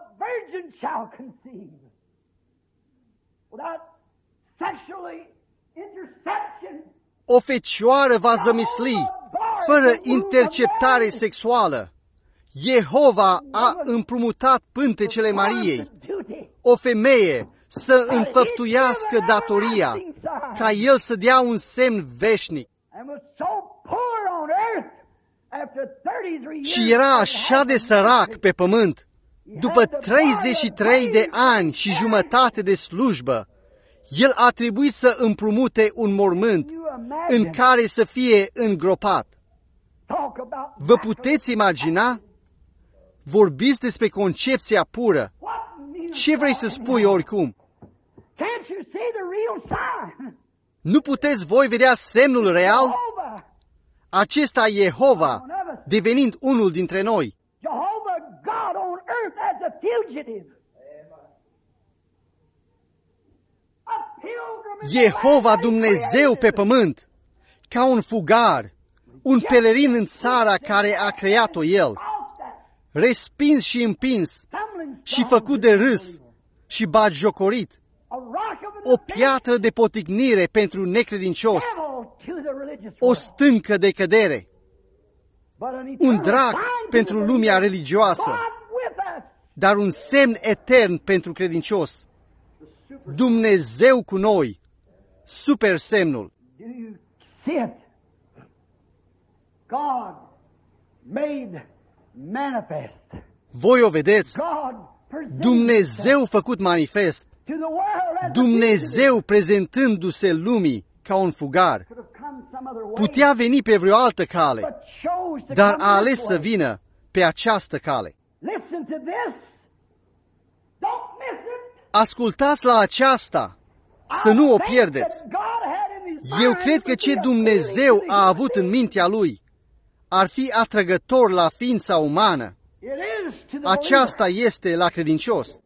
O fecioară va zămisli, fără interceptare sexuală. Jehova a împrumutat pântecele Mariei, o femeie să înfăptuiască datoria, ca el să dea un semn veșnic. Și era așa de sărac pe pământ, după treizeci și trei de ani și jumătate de slujbă, el a trebuit să împrumute un mormânt în care să fie îngropat. Vă puteți imagina? Vorbiți despre concepția pură. Ce vrei să spui oricum? Nu puteți voi vedea semnul real? Acesta e Jehova, devenind unul dintre noi. Jehova Dumnezeu pe pământ, ca un fugar, un pelerin în țara care a creat-o el, respins și împins și făcut de râs și batjocorit, o piatră de potignire pentru necredincios, o stâncă de cădere, un drac pentru lumea religioasă, dar un semn etern pentru credincios. Dumnezeu cu noi, super semnul. Voi o vedeți? Dumnezeu făcut manifest. Dumnezeu prezentându-se lumii ca un fugar. Putea veni pe vreo altă cale, dar a ales să vină pe această cale. Ascultați la aceasta, să nu o pierdeți. Eu cred că ce Dumnezeu a avut în mintea Lui ar fi atrăgător la ființa umană. Aceasta este la credincios.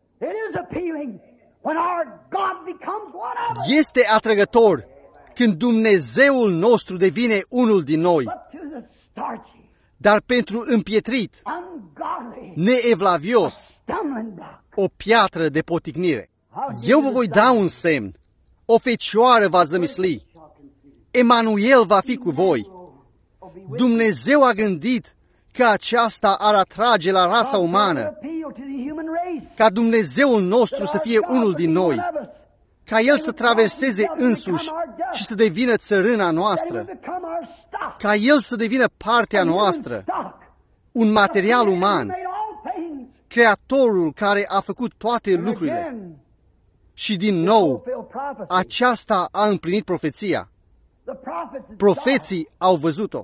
Este atrăgător când Dumnezeul nostru devine unul din noi. Dar pentru împietrit, neevlavios, o piatră de poticnire. Eu vă voi da un semn. O fecioară va zămisli. Emanuel va fi cu voi. Dumnezeu a gândit că aceasta ar atrage la rasa umană, ca Dumnezeul nostru să fie unul din noi, ca El să traverseze însuși și să devină țărâna noastră, ca El să devină partea noastră, un material uman, Creatorul care a făcut toate lucrurile. Și din nou, aceasta a împlinit profeția. Profeții au văzut-o.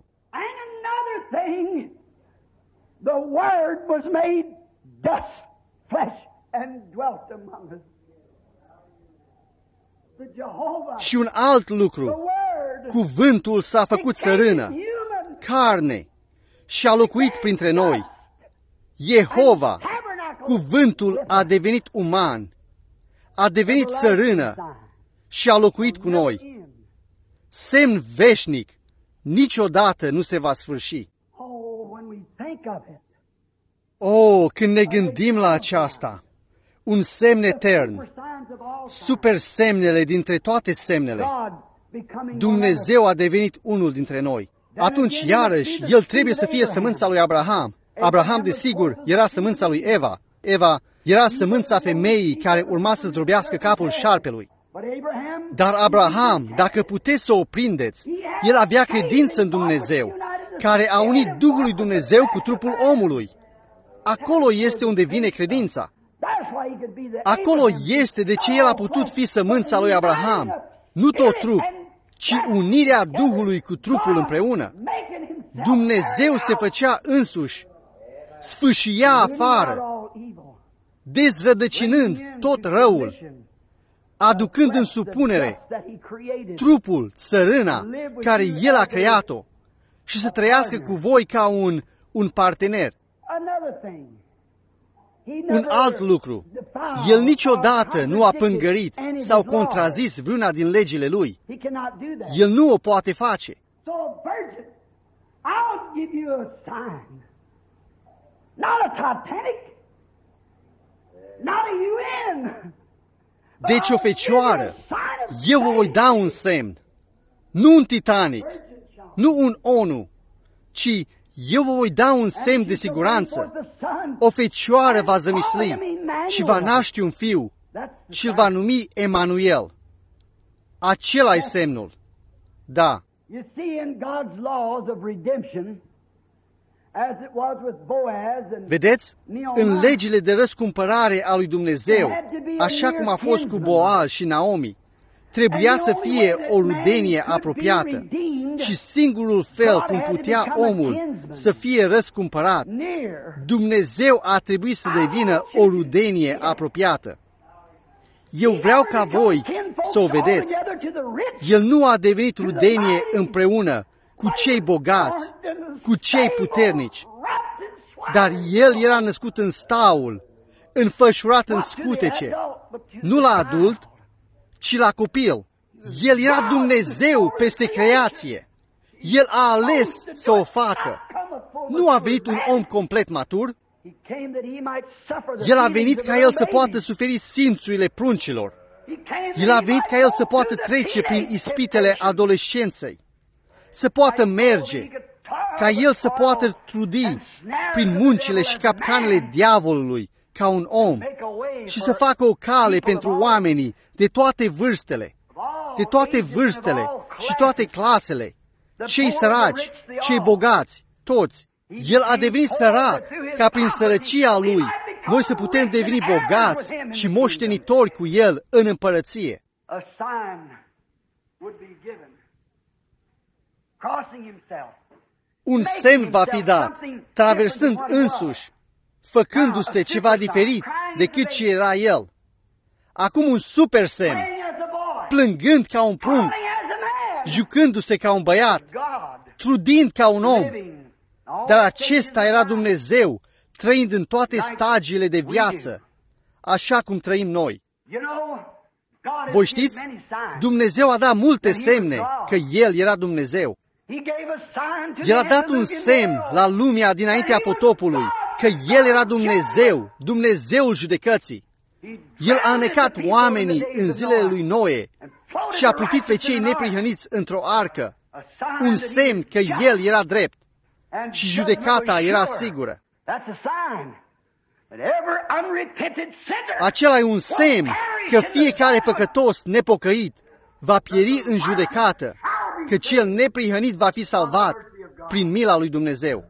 Și un alt lucru, cuvântul s-a făcut țărână, carne, și a locuit printre noi. Jehova, cuvântul a devenit uman, a devenit țărână și a locuit cu noi. Semn veșnic, niciodată nu se va sfârși. Oh, când ne gândim la aceasta, un semn etern, super semnele dintre toate semnele, Dumnezeu a devenit unul dintre noi. Atunci, iarăși, El trebuie să fie sămânța lui Abraham. Abraham, desigur, era sămânța lui Eva. Eva era sămânța femeii care urma să zdrobească capul șarpelui. Dar Abraham, dacă puteți să o prindeți, el avea credință în Dumnezeu, care a unit Duhul lui Dumnezeu cu trupul omului. Acolo este unde vine credința. Acolo este de ce el a putut fi sămânța lui Abraham. Nu tot trup, ci unirea Duhului cu trupul împreună. Dumnezeu se făcea însuși, sfâșia afară, dezrădăcinând tot răul, aducând în supunere trupul, țărâna, care El a creat-o și să trăiască cu voi ca un, un partener. Un alt lucru, El niciodată nu a pângărit sau contrazis vreuna din legile Lui. El nu o poate face. Deci o fecioară, eu vă voi da un semn, nu un Titanic, nu un ONU, ci eu vă voi da un semn de siguranță. O fecioară va zămisli și va naște un fiu și îl va numi Emanuel. Acela e semnul. Da. Vedeți? În legile de răscumpărare a lui Dumnezeu, așa cum a fost cu Boaz și Naomi, trebuia să fie o rudenie apropiată. Și singurul fel cum putea omul să fie răscumpărat, Dumnezeu a trebuit să devină o rudenie apropiată. Eu vreau ca voi să o vedeți. El nu a devenit rudenie împreună cu cei bogați, cu cei puternici, dar El era născut în staul, înfășurat în scutece, nu la adult, ci la copil. El era Dumnezeu peste creație. El a ales să o facă. Nu a venit un om complet matur. El a venit ca El să poată suferi simțurile pruncilor. El a venit ca El să poată trece prin ispitele adolescenței, să poată merge, ca El să poată trudi prin muncile și capcanele diavolului ca un om și să facă o cale pentru oamenii de toate vârstele, de toate vârstele și toate clasele, cei săraci, cei bogați, toți. El a devenit sărac ca prin sărăcia Lui noi să putem deveni bogați și moștenitori cu El în împărăție. Un semn va fi dat, traversând însuși, făcându-se ceva diferit decât ce era El. Acum un super semn. plângând ca un prunc, jucându-se ca un băiat, trudind ca un om. Dar acesta era Dumnezeu, trăind în toate stagiile de viață, așa cum trăim noi. Voi știți, Dumnezeu a dat multe semne că El era Dumnezeu. El a dat un semn la lumea dinaintea potopului, că El era Dumnezeu, Dumnezeul judecății. El a înecat oamenii în zilele lui Noe și a plutit pe cei neprihăniți într-o arcă, un semn că El era drept și judecata era sigură. Acela e un semn că fiecare păcătos nepocăit va pieri în judecată, că cel neprihănit va fi salvat prin mila lui Dumnezeu.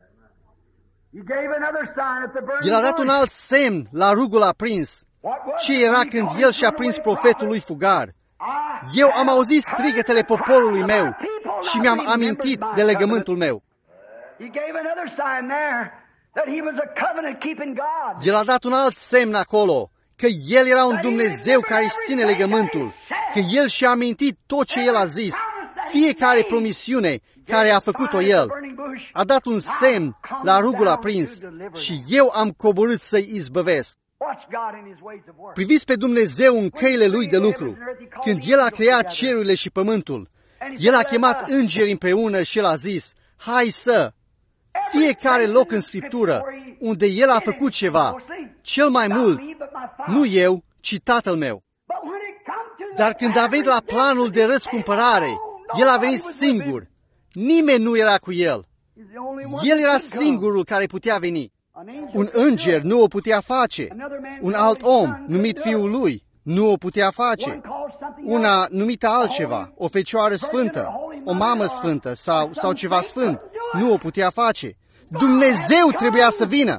El a dat un alt semn la rugul aprins. Ce era când El și-a prins profetul lui Fugar? Eu am auzit strigătele poporului meu și mi-am amintit de legământul meu. El a dat un alt semn acolo, că El era un Dumnezeu care își ține legământul, că El și-a amintit tot ce El a zis, fiecare promisiune care a făcut-o El. A dat un semn la rugul aprins și eu am coborât să-i izbăvesc. Priviți pe Dumnezeu în căile Lui de lucru. Când El a creat cerurile și pământul, El a chemat îngeri împreună și El a zis, hai să... Fiecare loc în Scriptură unde El a făcut ceva, cel mai mult, nu eu, ci Tatăl meu. Dar când a venit la planul de răscumpărare, El a venit singur. Nimeni nu era cu El. El era singurul care putea veni. Un înger nu o putea face. Un alt om, numit Fiul Lui, nu o putea face. Una numită altceva, o fecioară sfântă, o mamă sfântă sau, sau ceva sfânt, nu o putea face. Dumnezeu trebuia să vină.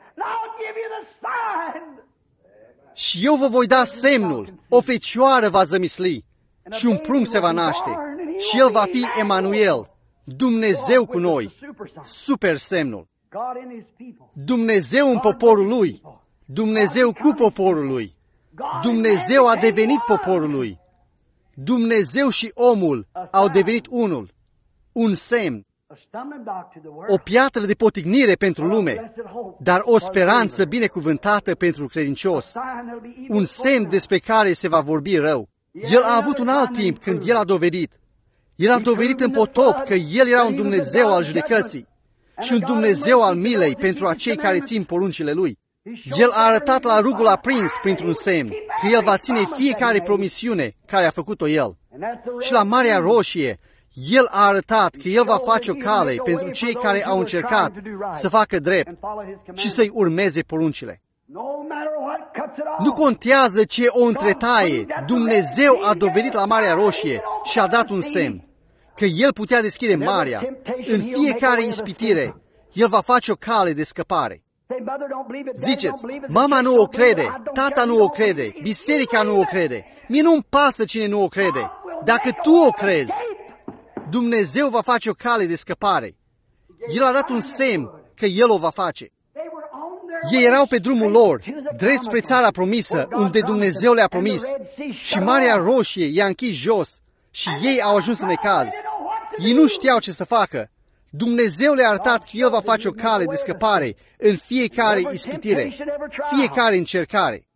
Și eu vă voi da semnul, o fecioară va zămisli și un prunc se va naște și el va fi Emanuel, Dumnezeu cu noi, super semnul. Dumnezeu în poporul Lui, Dumnezeu cu poporul Lui, Dumnezeu a devenit poporul Lui, Dumnezeu și omul au devenit unul, un semn, o piatră de potignire pentru lume, dar o speranță binecuvântată pentru credincios, un semn despre care se va vorbi rău. El a avut un alt timp când El a dovedit. El a dovedit în potop că El era un Dumnezeu al judecății și un Dumnezeu al milei pentru acei care țin poruncile Lui. El a arătat la rugul aprins printr-un semn că El va ține fiecare promisiune care a făcut-o El. Și la Marea Roșie, El a arătat că El va face o cale pentru cei care au încercat să facă drept și să-i urmeze poruncile. Nu contează ce o întretaie, Dumnezeu a dovedit la Marea Roșie și a dat un semn, că El putea deschide marea. În fiecare ispitire, El va face o cale de scăpare. Ziceți, mama nu o crede, tata nu o crede, biserica nu o crede, mie nu-mi pasă cine nu o crede. Dacă tu o crezi, Dumnezeu va face o cale de scăpare. El a dat un semn că El o va face. Ei erau pe drumul lor, drept spre țara promisă, unde Dumnezeu le-a promis, și Marea Roșie i-a închis jos și ei au ajuns în necaz. Ei nu știau ce să facă. Dumnezeu le-a arătat că El va face o cale de scăpare în fiecare ispitire, fiecare încercare.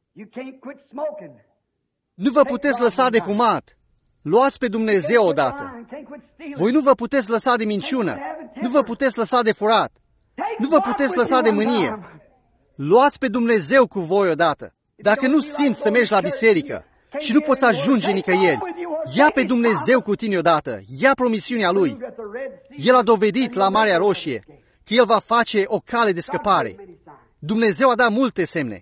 Nu vă puteți lăsa de fumat. Luați pe Dumnezeu odată. Voi nu vă puteți lăsa de minciună. Nu vă puteți lăsa de furat. Nu vă puteți lăsa de mânie. Luați pe Dumnezeu cu voi odată. Dacă nu simți să mergi la biserică și nu poți ajunge nicăieri, ia pe Dumnezeu cu tine odată. Ia promisiunea Lui. El a dovedit la Marea Roșie că El va face o cale de scăpare. Dumnezeu a dat multe semne.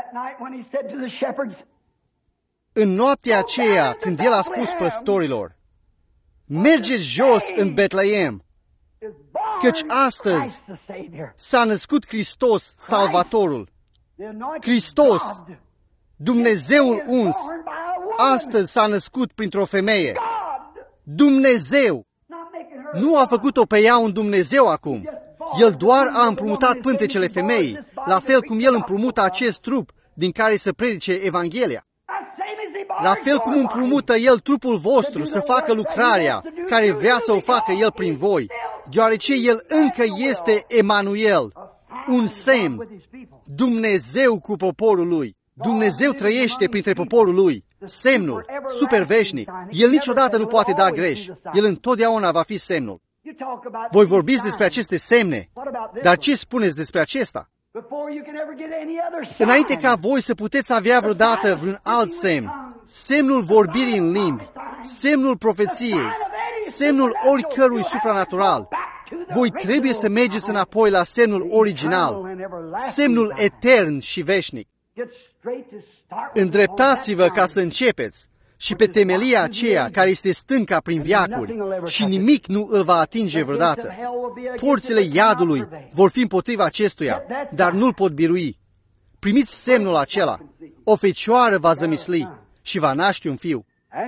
În noaptea aceea, când El a spus păstorilor, mergeți jos în Betleem, căci astăzi s-a născut Hristos, Salvatorul. Hristos, Dumnezeul uns, astăzi s-a născut printr-o femeie. Dumnezeu nu a făcut-o pe ea un Dumnezeu acum. El doar a împrumutat pântecele femeii, la fel cum El împrumută acest trup din care să predice Evanghelia. la fel cum împrumută El trupul vostru să facă lucrarea care vrea să o facă El prin voi, deoarece El încă este Emanuel, un semn, Dumnezeu cu poporul Lui. Dumnezeu trăiește printre poporul Lui, semnul, superveșnic. El niciodată nu poate da greș. El întotdeauna va fi semnul. Voi vorbiți despre aceste semne, dar ce spuneți despre acesta? Înainte ca voi să puteți avea vreodată vreun alt semn, semnul vorbirii în limbi, semnul profeției, semnul oricărui supranatural, voi trebuie să mergeți înapoi la semnul original, semnul etern și veșnic. Îndreptați-vă ca să începeți și pe temelia aceea care este stânca prin veacuri și nimic nu îl va atinge vreodată. Porțile iadului vor fi împotriva acestuia, dar nu-l pot birui. Primiți semnul acela. O fecioară va zămisli și va naște un fiu.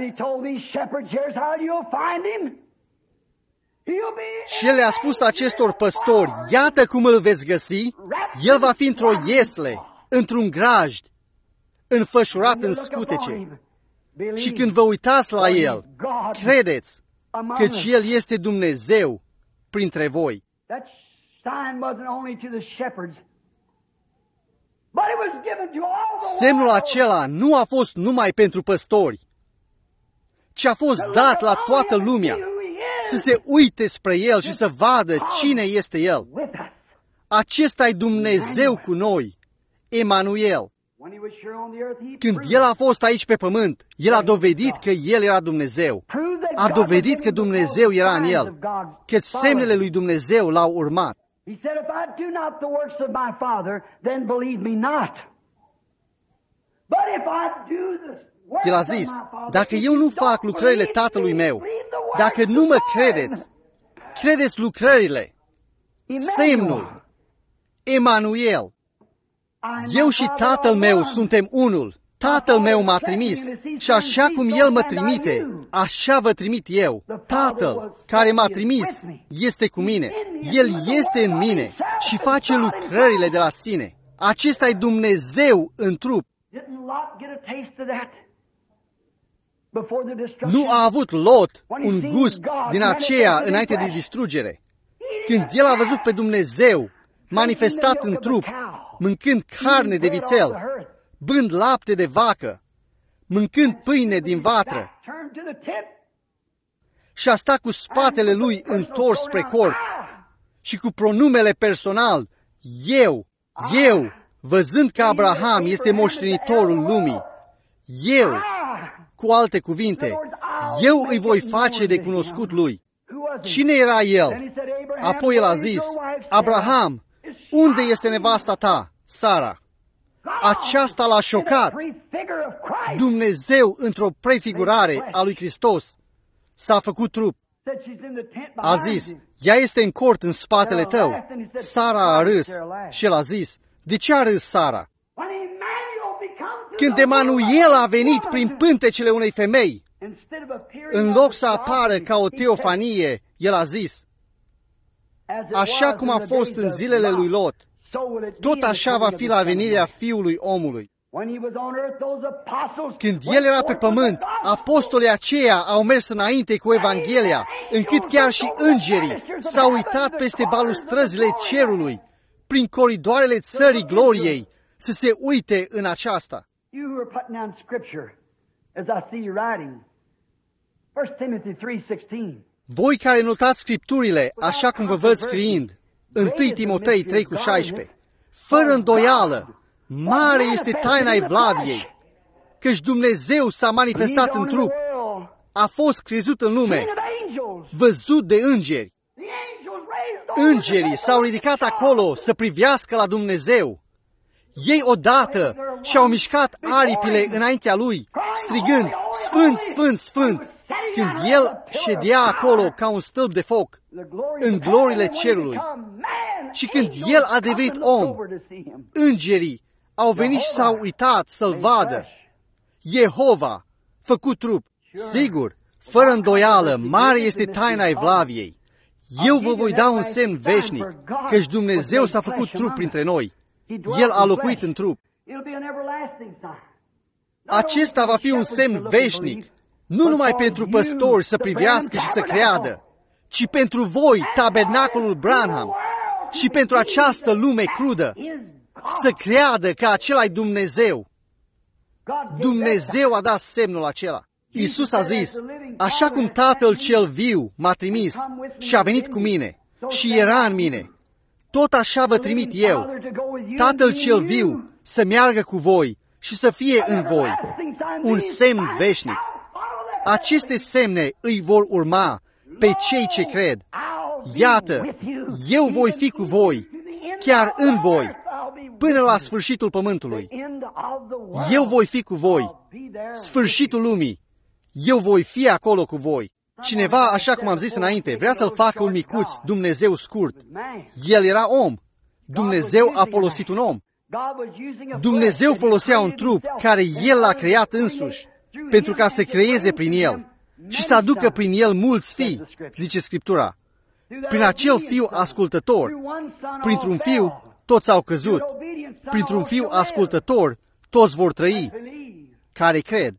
Și el le-a spus acestor păstori, iată cum îl veți găsi, el va fi într-o iesle, într-un grajd, înfășurat în scutece. Și când vă uitați la el, credeți căci el este Dumnezeu printre voi. Semnul acela nu a fost numai pentru păstori, ci a fost dat la toată lumea, să se uite spre el și să vadă cine este el. Acesta e Dumnezeu cu noi, Emanuel. Când el a fost aici pe pământ, el a dovedit că el era Dumnezeu. A dovedit că Dumnezeu era în el, că semnele lui Dumnezeu l-au urmat. El a zis, dacă eu nu fac lucrările Tatălui meu, dacă nu mă credeți, credeți lucrările, semnul, Emanuel. Eu și Tatăl meu suntem unul. Tatăl meu m-a trimis și așa cum El mă trimite, așa vă trimit eu. Tatăl care m-a trimis este cu mine. El este în mine și face lucrările de la sine. Acesta e Dumnezeu în trup. Nu a avut Lot un gust din aceea înainte de distrugere. Când el a văzut pe Dumnezeu manifestat în trup, mâncând carne de vițel, bând lapte de vacă, mâncând pâine din vatră, și a stat cu spatele lui întors spre corp și cu pronumele personal, eu, eu, văzând că Abraham este moștenitorul lumii, eu, cu alte cuvinte, eu îi voi face de cunoscut lui. Cine era el? Apoi el a zis, Abraham, unde este nevasta ta, Sara? Aceasta l-a șocat. Dumnezeu, într-o prefigurare a lui Hristos, s-a făcut trup. A zis, ea este în cort în spatele tău. Sara a râs și el a zis, de ce a râs Sara? Când Emanuel a venit prin pântecele unei femei, în loc să apară ca o teofanie, el a zis, așa cum a fost în zilele lui Lot, tot așa va fi la venirea Fiului Omului. Când el era pe pământ, apostolii aceia au mers înainte cu Evanghelia, încât chiar și îngerii s-au uitat peste balustrăzile cerului, prin coridoarele țării gloriei, să se uite în aceasta. Voi care notați Scripturile, așa cum vă văd scriind, întâi Timotei trei cu șaisprezece, fără îndoială, mare este taina Evlaviei, căci Dumnezeu s-a manifestat în trup, a fost crezut în lume, văzut de îngeri. Îngerii s-au ridicat acolo să privească la Dumnezeu. Ei odată și-au mișcat aripile înaintea Lui, strigând, Sfânt, Sfânt, Sfânt, când El ședea acolo ca un stâlp de foc, în glorile cerului. Și când El a devenit om, îngerii au venit și s-au uitat să-L vadă. Jehova, făcut trup, sigur, fără îndoială, mare este taina Evlaviei. Eu vă voi da un semn veșnic, căci Dumnezeu s-a făcut trup printre noi. El a locuit în trup. Acesta va fi un semn veșnic, nu numai pentru păstori să privească și să creadă, ci pentru voi, tabernacolul Branham, și pentru această lume crudă, să creadă că acela-i Dumnezeu. Dumnezeu a dat semnul acela. Iisus a zis, așa cum Tatăl cel viu m-a trimis și a venit cu mine și era în mine, tot așa vă trimit eu, Tatăl cel viu, să meargă cu voi și să fie în voi un semn veșnic. Aceste semne îi vor urma pe cei ce cred. Iată, eu voi fi cu voi, chiar în voi, până la sfârșitul pământului. Eu voi fi cu voi, sfârșitul lumii. Eu voi fi acolo cu voi. Cineva, așa cum am zis înainte, vrea să-l facă un micuț Dumnezeu scurt. El era om. Dumnezeu a folosit un om. Dumnezeu folosea un trup care El l-a creat însuși, pentru ca să creeze prin El și să aducă prin El mulți fii, zice Scriptura. Prin acel fiu ascultător, printr-un fiu, toți au căzut. Printr-un fiu ascultător, toți vor trăi, care cred.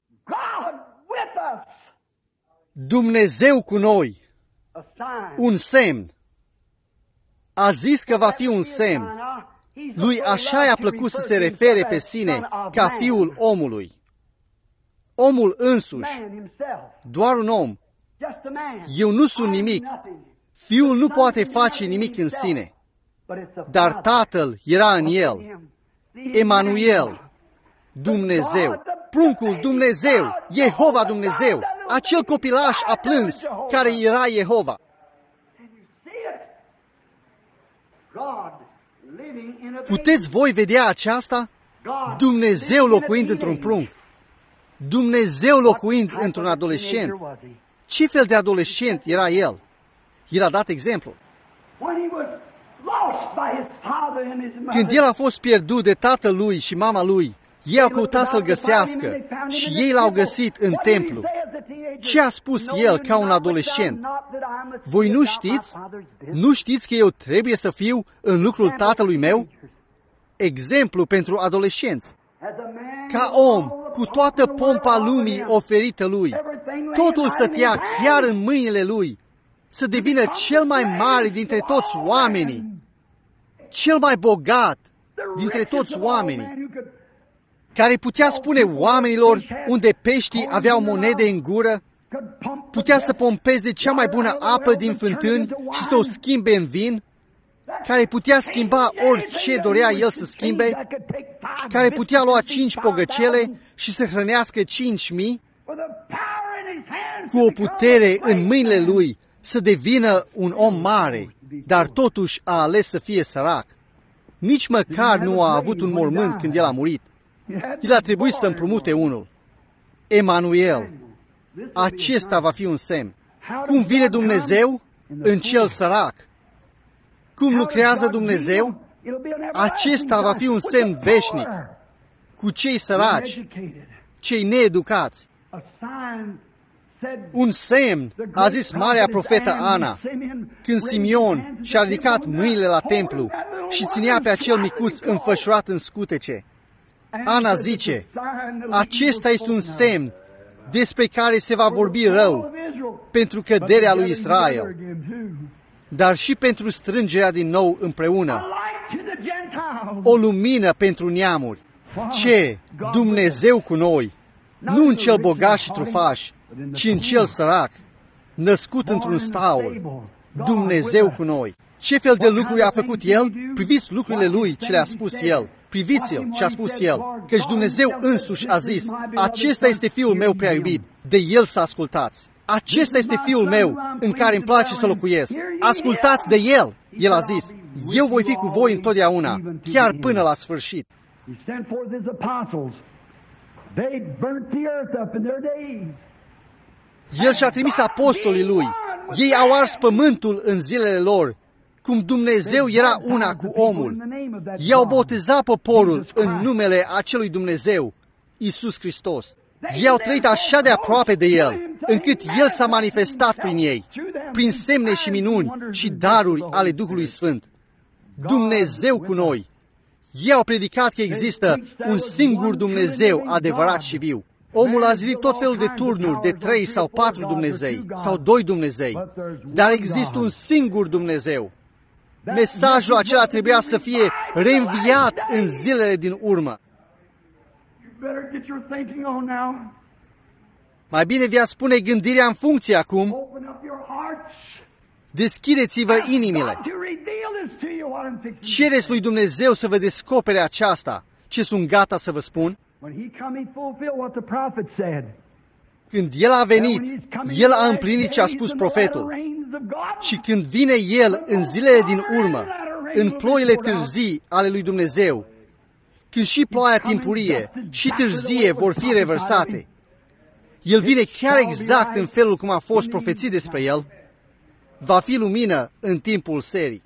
Dumnezeu cu noi, un semn. A zis că va fi un semn. Lui așa i-a plăcut să se refere pe sine ca fiul omului. Omul însuși, doar un om. Eu nu sunt nimic. Fiul nu poate face nimic în sine, dar Tatăl era în el. Emanuel, Dumnezeu, pruncul Dumnezeu, Jehova Dumnezeu, acel copilaș a plâns care era Jehova. Puteți voi vedea aceasta? Dumnezeu locuind într-un prunc. Dumnezeu locuind într-un adolescent. Ce fel de adolescent era el? El a dat exemplu. Când el a fost pierdut de tatăl lui și mama lui, ei au căutat să-l găsească și ei l-au găsit în templu. Ce a spus el ca un adolescent? Voi nu știți? Nu știți că eu trebuie să fiu în lucrul tatălui meu? Exemplu pentru adolescenți. Ca om, cu toată pompa lumii oferită lui, totul stătea chiar în mâinile lui, să devină cel mai mare dintre toți oamenii, cel mai bogat dintre toți oamenii, care putea spune oamenilor unde peștii aveau monede în gură, putea să pompeze cea mai bună apă din fântâni și să o schimbe în vin, care putea schimba orice dorea el să schimbe, care putea lua cinci pogăcele și să hrănească cinci mii, cu o putere în mâinile lui să devină un om mare, dar totuși a ales să fie sărac. Nici măcar nu a avut un mormânt când el a murit. El a trebuit să împrumute unul. Emanuel, acesta va fi un semn. Cum vine Dumnezeu? În cel sărac. Cum lucrează Dumnezeu? Acesta va fi un semn veșnic cu cei săraci, cei needucați. Un semn, a zis marea profetă Ana, când Simeon și-a ridicat mâinile la templu și ținea pe acel micuț înfășurat în scutece. Ana zice, acesta este un semn despre care se va vorbi rău pentru căderea lui Israel, dar și pentru strângerea din nou împreună. O lumină pentru neamuri. Ce? Dumnezeu cu noi, nu în cel bogat și trufaș, ci în cel sărac, născut într-un staul. Dumnezeu cu noi. Ce fel de lucruri a făcut El? Priviți lucrurile Lui ce le-a spus El. Priviți-l ce a spus El, căci Dumnezeu însuși a zis, acesta este Fiul meu prea iubit, de El să ascultați. Acesta este Fiul meu în care îmi place să locuiesc. Ascultați de El. El a zis, eu voi fi cu voi întotdeauna, chiar până la sfârșit. El și-a trimis apostolii Lui. Ei au ars pământul în zilele lor, cum Dumnezeu era una cu omul. Ei au botezat poporul în numele acelui Dumnezeu, Iisus Hristos. Ei au trăit așa de aproape de El, încât El s-a manifestat prin ei, prin semne și minuni și daruri ale Duhului Sfânt. Dumnezeu cu noi. Ei au predicat că există un singur Dumnezeu adevărat și viu. Omul a zidit tot felul de turnuri, de trei sau patru Dumnezei, sau doi Dumnezei, dar există un singur Dumnezeu. Mesajul acela trebuia să fie reînviat în zilele din urmă. Mai bine vi-a spune gândirea în funcție acum. Deschideți-vă inimile. Cereți lui Dumnezeu să vă descopere aceasta. Ce sunt gata să vă spun? Când El a venit, El a împlinit ce a spus profetul. Și când vine El în zilele din urmă, în ploile târzii ale lui Dumnezeu, când și ploaia timpurie și târzie vor fi revărsate, El vine chiar exact în felul cum a fost profețit despre El, va fi lumină în timpul serii.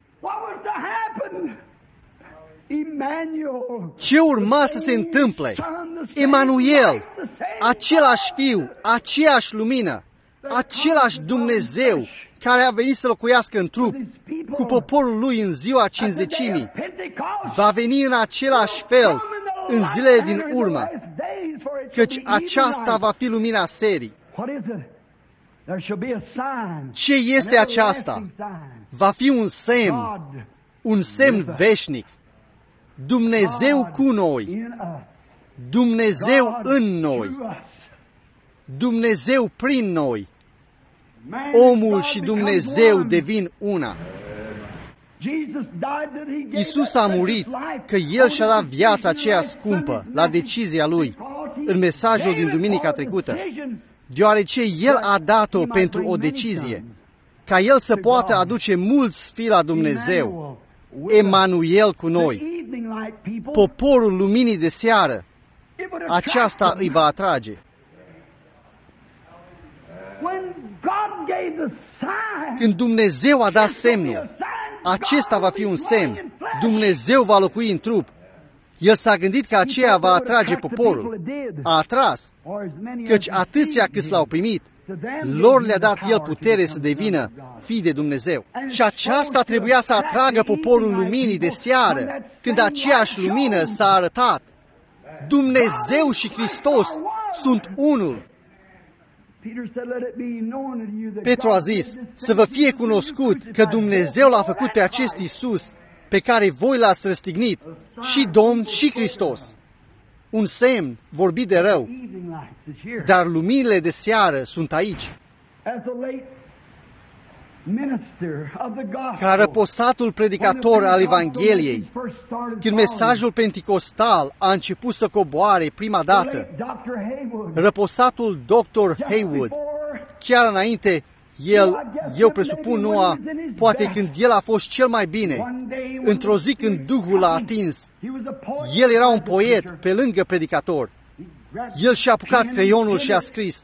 Ce urma să se întâmple? Emanuel, același Fiu, aceeași lumină, același Dumnezeu care a venit să locuiască în trup cu poporul Lui în ziua cincizecimii, va veni în același fel în zilele din urmă, căci aceasta va fi lumina serii. Ce este aceasta? Va fi un semn, un semn veșnic. Dumnezeu cu noi, Dumnezeu în noi, Dumnezeu prin noi, omul și Dumnezeu devin una. Iisus a murit că El și-a dat viața aceea scumpă la decizia Lui în mesajul din duminica trecută, deoarece El a dat-o pentru o decizie, ca El să poată aduce mulți fii la Dumnezeu, Emanuel cu noi. Poporul luminii de seară, aceasta îi va atrage. Când Dumnezeu a dat semnul, acesta va fi un semn. Dumnezeu va locui în trup. El s-a gândit că aceea va atrage poporul. A atras, căci atâția câți l-au primit, lor le-a dat El putere să devină fii de Dumnezeu. Și aceasta trebuia să atragă poporul luminii de seară, când aceeași lumină s-a arătat. Dumnezeu și Hristos sunt unul. Petru a zis, să vă fie cunoscut că Dumnezeu l-a făcut pe acest Iisus, pe care voi l-ați răstignit, și Domn și Hristos. Un semn vorbit de rău, dar luminile de seară sunt aici. Ca răposatul predicator al Evangheliei, când mesajul penticostal a început să coboare prima dată, răposatul doctor Haywood, chiar înainte, el, eu presupun, nu a, poate când el a fost cel mai bine, într-o zi când Duhul l-a atins, el era un poet pe lângă predicator. El și-a apucat creionul și a scris,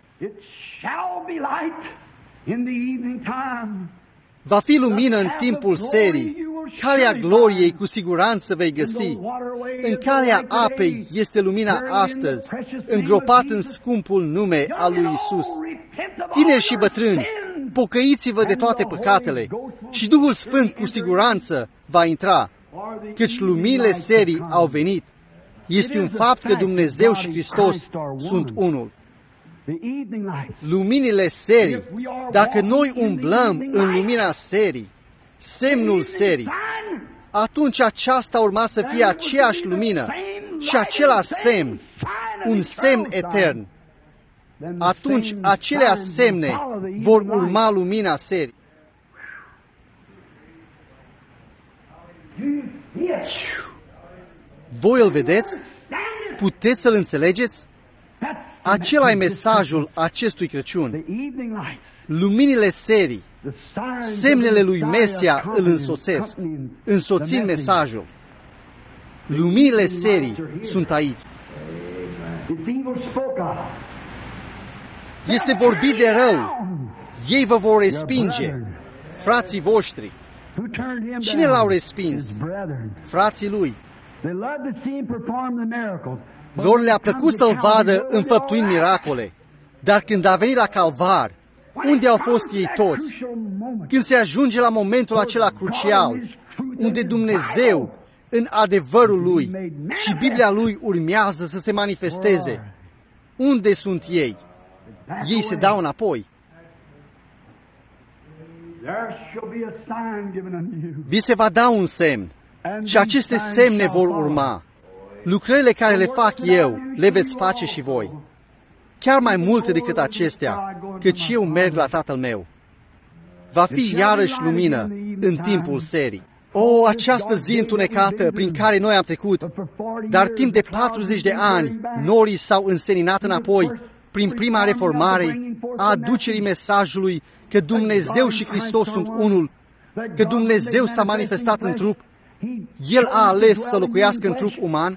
va fi lumină în timpul serii, calea gloriei cu siguranță vei găsi. În calea apei este lumina astăzi, îngropat în scumpul nume al lui Isus. Tineri și bătrâni, pocăiți-vă de toate păcatele și Duhul Sfânt cu siguranță va intra, căci luminile serii au venit. Este un fapt că Dumnezeu și Hristos sunt unul. Luminile serii, dacă noi umblăm în lumina serii, semnul serii, atunci aceasta urma să fie aceeași lumină și același semn, un semn etern. Atunci acelea semne vor urma lumina serii. Voi îl vedeți? Puteți să-l înțelegeți? Acela e mesajul acestui Crăciun. Luminile serii, semnele lui Mesia îl însoțesc, însoțind mesajul. Luminile serii sunt aici. Este vorbit de rău. Ei vă vor respinge, frații voștri. Cine l-au respins? Frații lui. Lor le-a plăcut să-l vadă înfăptuind miracole, dar când a venit la Calvar, unde au fost ei toți? Când se ajunge la momentul acela crucial, unde Dumnezeu în adevărul Lui și Biblia Lui urmează să se manifesteze. Unde sunt ei? Ei se dau înapoi. Vi se va da un semn și aceste semne vor urma. Lucrările care le fac eu, le veți face și voi. Chiar mai multe decât acestea, căci eu merg la Tatăl meu. Va fi iarăși lumină în timpul serii. O, această zi întunecată prin care noi am trecut, dar timp de patruzeci de ani, norii s-au înseninat înapoi prin prima reformare a aducerii mesajului că Dumnezeu și Hristos sunt unul, că Dumnezeu s-a manifestat în trup, El a ales să locuiască în trup uman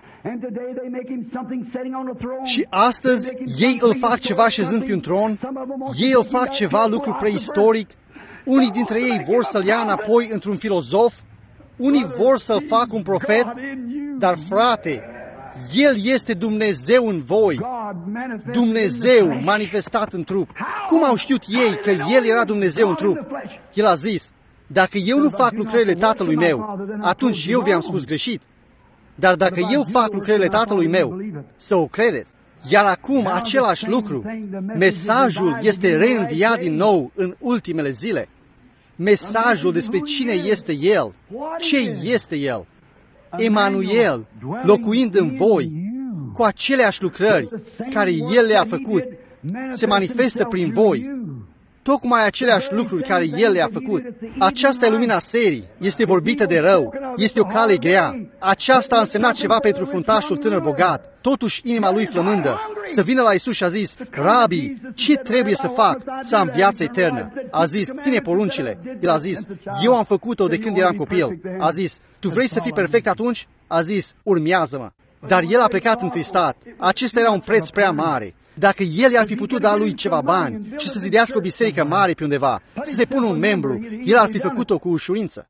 și astăzi ei îl fac ceva șezând pe un tron, ei îl fac ceva lucru preistoric, unii dintre ei vor să-l ia înapoi într-un filozof, unii vor să-l facă un profet, dar frate, El este Dumnezeu în voi, Dumnezeu manifestat în trup. Cum au știut ei că El era Dumnezeu în trup? El a zis, dacă eu nu fac lucrările Tatălui meu, atunci eu vi-am spus greșit. Dar dacă eu fac lucrările Tatălui meu, să o credeți. Iar acum același lucru, mesajul este reînviat din nou în ultimele zile. Mesajul despre cine este El, ce este El. Emanuel, locuind în voi, cu aceleași lucrări care El le-a făcut, se manifestă prin voi. Tocmai aceleași lucruri care El le-a făcut. Aceasta e lumina serii. Este vorbită de rău. Este o cale grea. Aceasta a însemnat ceva pentru fruntașul tânăr bogat. Totuși, inima lui flămândă, să vină la Iisus și a zis, Rabi, ce trebuie să fac să am viață eternă? A zis, ține poruncile. El a zis, eu am făcut-o de când eram copil. A zis, tu vrei să fii perfect atunci? A zis, urmează-mă. Dar el a plecat întristat. Acesta era un preț prea mare. Dacă el i-ar fi putut da lui ceva bani și să zidească o biserică mare pe undeva, să se pună un membru, el ar fi făcut-o cu ușurință.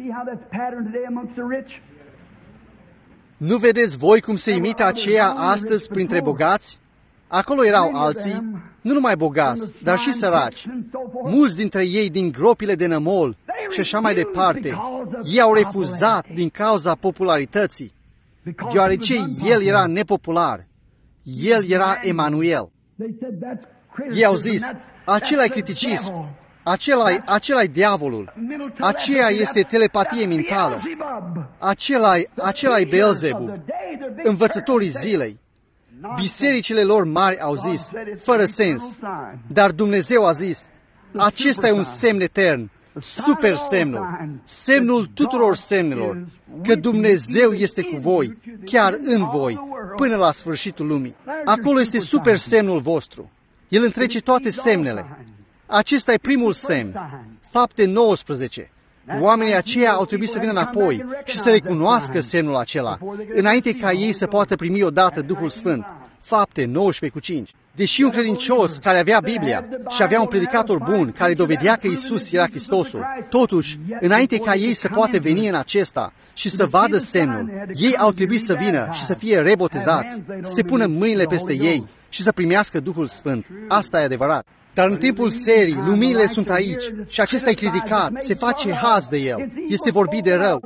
Nu vedeți voi cum se imită aceea astăzi printre bogați? Acolo erau alții, nu numai bogați, dar și săraci. Mulți dintre ei din gropile de nămol și așa mai departe. Ei au refuzat din cauza popularității, deoarece el era nepopular. El era Emanuel. Ei au zis, acela-i criticism, acela-i, acela-i diavolul, aceea este telepatie mentală, acela-i, acela-i Beelzebub, învățătorii zilei. Bisericile lor mari au zis, fără sens, dar Dumnezeu a zis, acesta e un semn etern, super semnul, semnul tuturor semnelor, că Dumnezeu este cu voi, chiar în voi, până la sfârșitul lumii. Acolo este super semnul vostru. El întrece toate semnele. Acesta e primul semn. Fapte nouăsprezece. Oamenii aceia au trebuit să vină înapoi și să recunoască semnul acela, înainte ca ei să poată primi odată Duhul Sfânt. Fapte nouăsprezece cu cinci. Deși un credincios care avea Biblia și avea un predicator bun care dovedea că Isus era Hristosul, totuși, înainte ca ei să poată veni în acesta și să vadă semnul, ei au trebuit să vină și să fie rebotezați, să se pună mâinile peste ei și să primească Duhul Sfânt. Asta e adevărat. Dar în timpul serii, luminile sunt aici și acesta e criticat, se face haz de el, este vorbit de rău.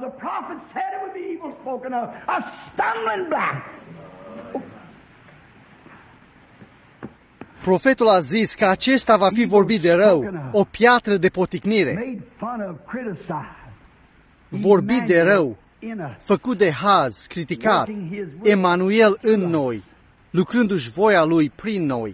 Profetul a zis că acesta va fi vorbit de rău, o piatră de poticnire, vorbit de rău, făcut de haz, criticat, Emanuel în noi, lucrându-și voia Lui prin noi.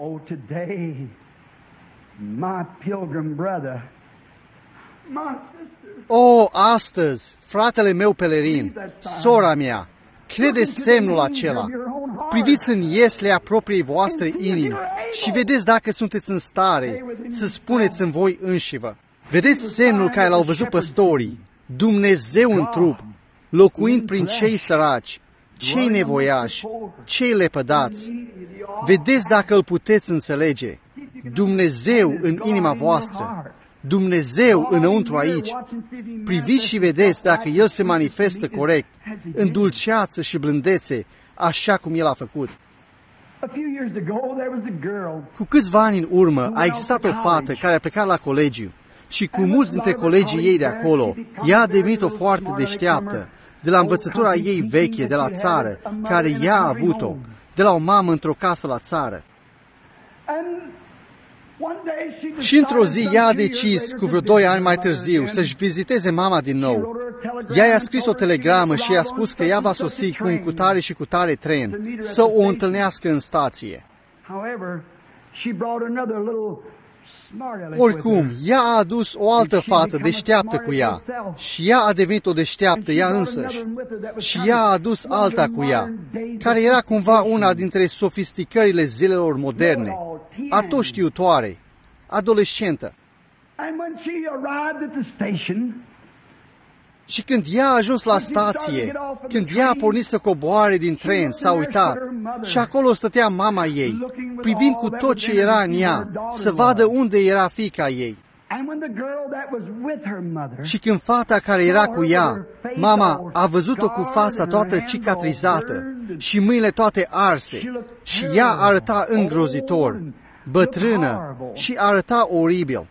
O, astăzi, fratele meu pelerin, sora mea, crede semnul acela. Priviți în ieslea propriei voastre inimi și vedeți dacă sunteți în stare să spuneți în voi înșivă. Vedeți semnul care l-au văzut păstorii, Dumnezeu în trup, locuind prin cei săraci, cei nevoiași, cei lepădați. Vedeți dacă îl puteți înțelege. Dumnezeu în inima voastră, Dumnezeu înăuntru aici. Priviți și vedeți dacă El se manifestă corect, în dulceață și blândețe, așa cum El a făcut. Cu câțiva ani în urmă a existat o fată care a plecat la colegiu și cu mulți dintre colegii ei de acolo, ea a devenit o foarte deșteaptă, de la învățătura ei veche, de la țară, care ea a avut-o, de la o mamă într-o casă la țară. Și într-o zi ea a decis, cu vreo doi ani mai târziu, să-și viziteze mama din nou. Ea i-a scris o telegramă și i-a spus că ea va sosi cu un cutare și cutare tren, să o întâlnească în stație. Oricum, ea a adus o altă fată deșteaptă cu ea și ea a devenit o deșteaptă ea însăși. Și ea a adus alta cu ea, care era cumva una dintre sofisticările zilelor moderne, atoștiutoare, adolescentă. Și când ea a ajuns la stație, când ea a pornit să coboare din tren, s-a uitat și acolo stătea mama ei, privind cu tot ce era în ea, să vadă unde era fiica ei. Și când fata care era cu ea, mama a văzut-o cu fața toată cicatrizată și mâinile toate arse și ea arăta îngrozitor, bătrână și arăta oribil.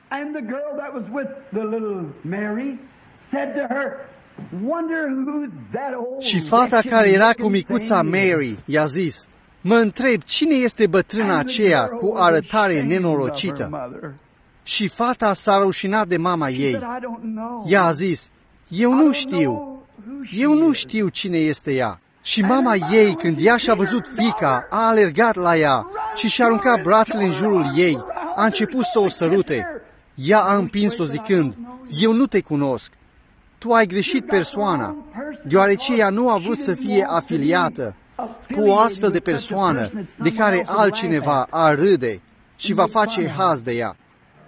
Și fata care era cu micuța Mary i-a zis, mă întreb cine este bătrâna aceea cu arătare nenorocită. Și fata s-a rușinat de mama ei. Ea a zis, eu nu știu, eu nu știu cine este ea. Și mama ei, când ea și-a văzut fiica, a alergat la ea și și-a aruncat brațele în jurul ei, a început să o sărute. Ea a împins-o zicând, eu nu te cunosc. Tu ai greșit persoana, deoarece ea nu a vrut să fie afiliată cu o astfel de persoană de care altcineva ar râde și va face haz de ea.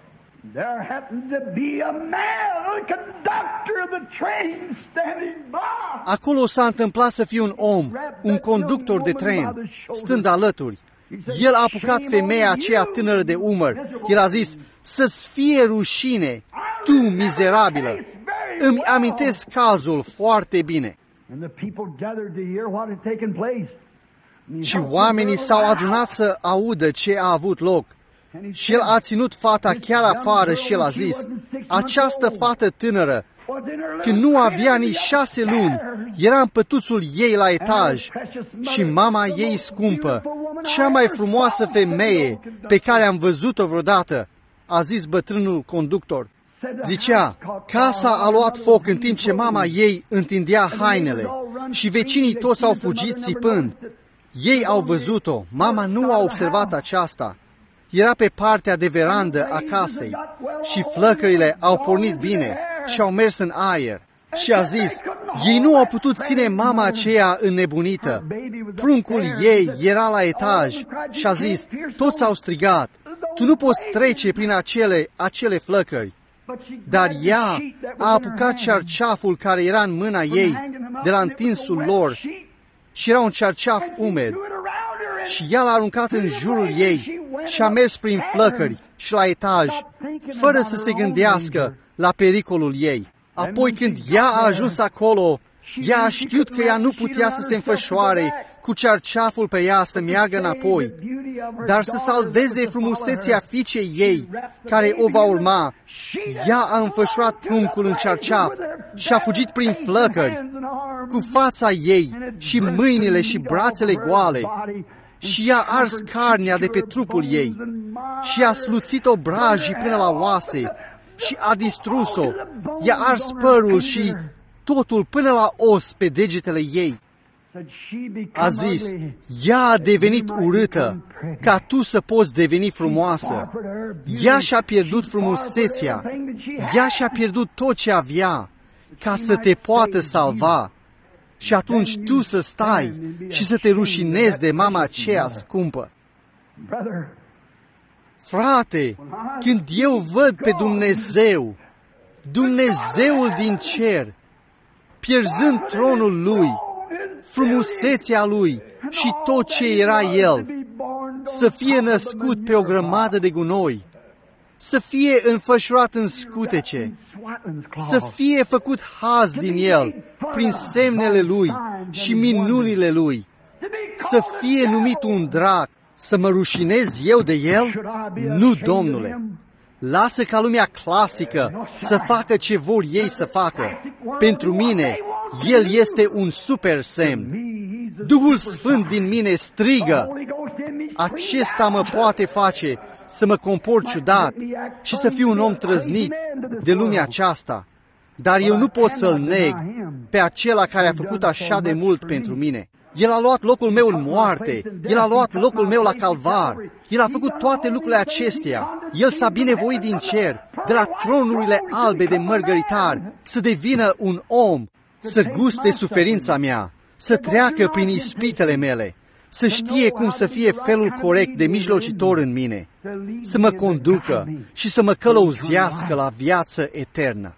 Acolo s-a întâmplat să fie un om, un conductor de tren, stând alături. El a apucat femeia aceea tânără de umăr. El a zis, să-ți fie rușine, tu mizerabilă. Îmi amintesc cazul foarte bine. Și oamenii s-au adunat să audă ce a avut loc. Și el a ținut fata chiar afară și el a zis, această fată tânără, când nu avea nici șase luni, era în pătuțul ei la etaj și mama ei scumpă, cea mai frumoasă femeie pe care am văzut-o vreodată, a zis bătrânul conductor. Zicea, casa a luat foc în timp ce mama ei întindea hainele și vecinii toți au fugit țipând. Ei au văzut-o, mama nu a observat aceasta. Era pe partea de verandă a casei și flăcările au pornit bine și au mers în aer. Și a zis, ei nu au putut ține mama aceea înnebunită. Pruncul ei era la etaj și a zis, toți au strigat, tu nu poți trece prin acele, acele flăcări. Dar ea a apucat cearceaful care era în mâna ei de la întinsul lor și era un cearceaf umed și ea l-a aruncat în jurul ei și a mers prin flăcări și la etaj, fără să se gândească la pericolul ei. Apoi când ea a ajuns acolo, ea a știut că ea nu putea să se înfășoare cu cearceaful pe ea să meargă înapoi, dar să salveze frumusețea fiicei ei, care o va urma. Ea a înfășurat pruncul în cearceaf și a fugit prin flăcări, cu fața ei și mâinile și brațele goale, și i-a ars carnea de pe trupul ei și a sluțit obrajii până la oase și a distrus-o, i-a ars părul și totul până la os pe degetele ei. A zis, ea a devenit urâtă ca tu să poți deveni frumoasă. Ea și-a pierdut frumusețea, ea și-a pierdut tot ce avea ca să te poată salva. Și atunci tu să stai și să te rușinezi de mama aceea scumpă. Frate, când eu văd pe Dumnezeu, Dumnezeul din cer, pierzând tronul Lui, frumusețea Lui și tot ce era El, să fie născut pe o grămadă de gunoi, să fie înfășurat în scutece, să fie făcut haz din El prin semnele Lui și minunile Lui, să fie numit un drac, să mă rușinez eu de El? Nu, Domnule! Lasă ca lumea clasică să facă ce vor ei să facă. Pentru mine, El este un super semn. Duhul Sfânt din mine strigă, acesta mă poate face să mă comport ciudat și să fiu un om trăznit de lumea aceasta, dar eu nu pot să-L neg pe acela care a făcut așa de mult pentru mine. El a luat locul meu în moarte, El a luat locul meu la calvar, El a făcut toate lucrurile acestea. El s-a binevoit din cer, de la tronurile albe de mărgăritar, să devină un om, să guste suferința mea, să treacă prin ispitele mele, să știe cum să fie felul corect de mijlocitor în mine, să mă conducă și să mă călăuzească la viață eternă.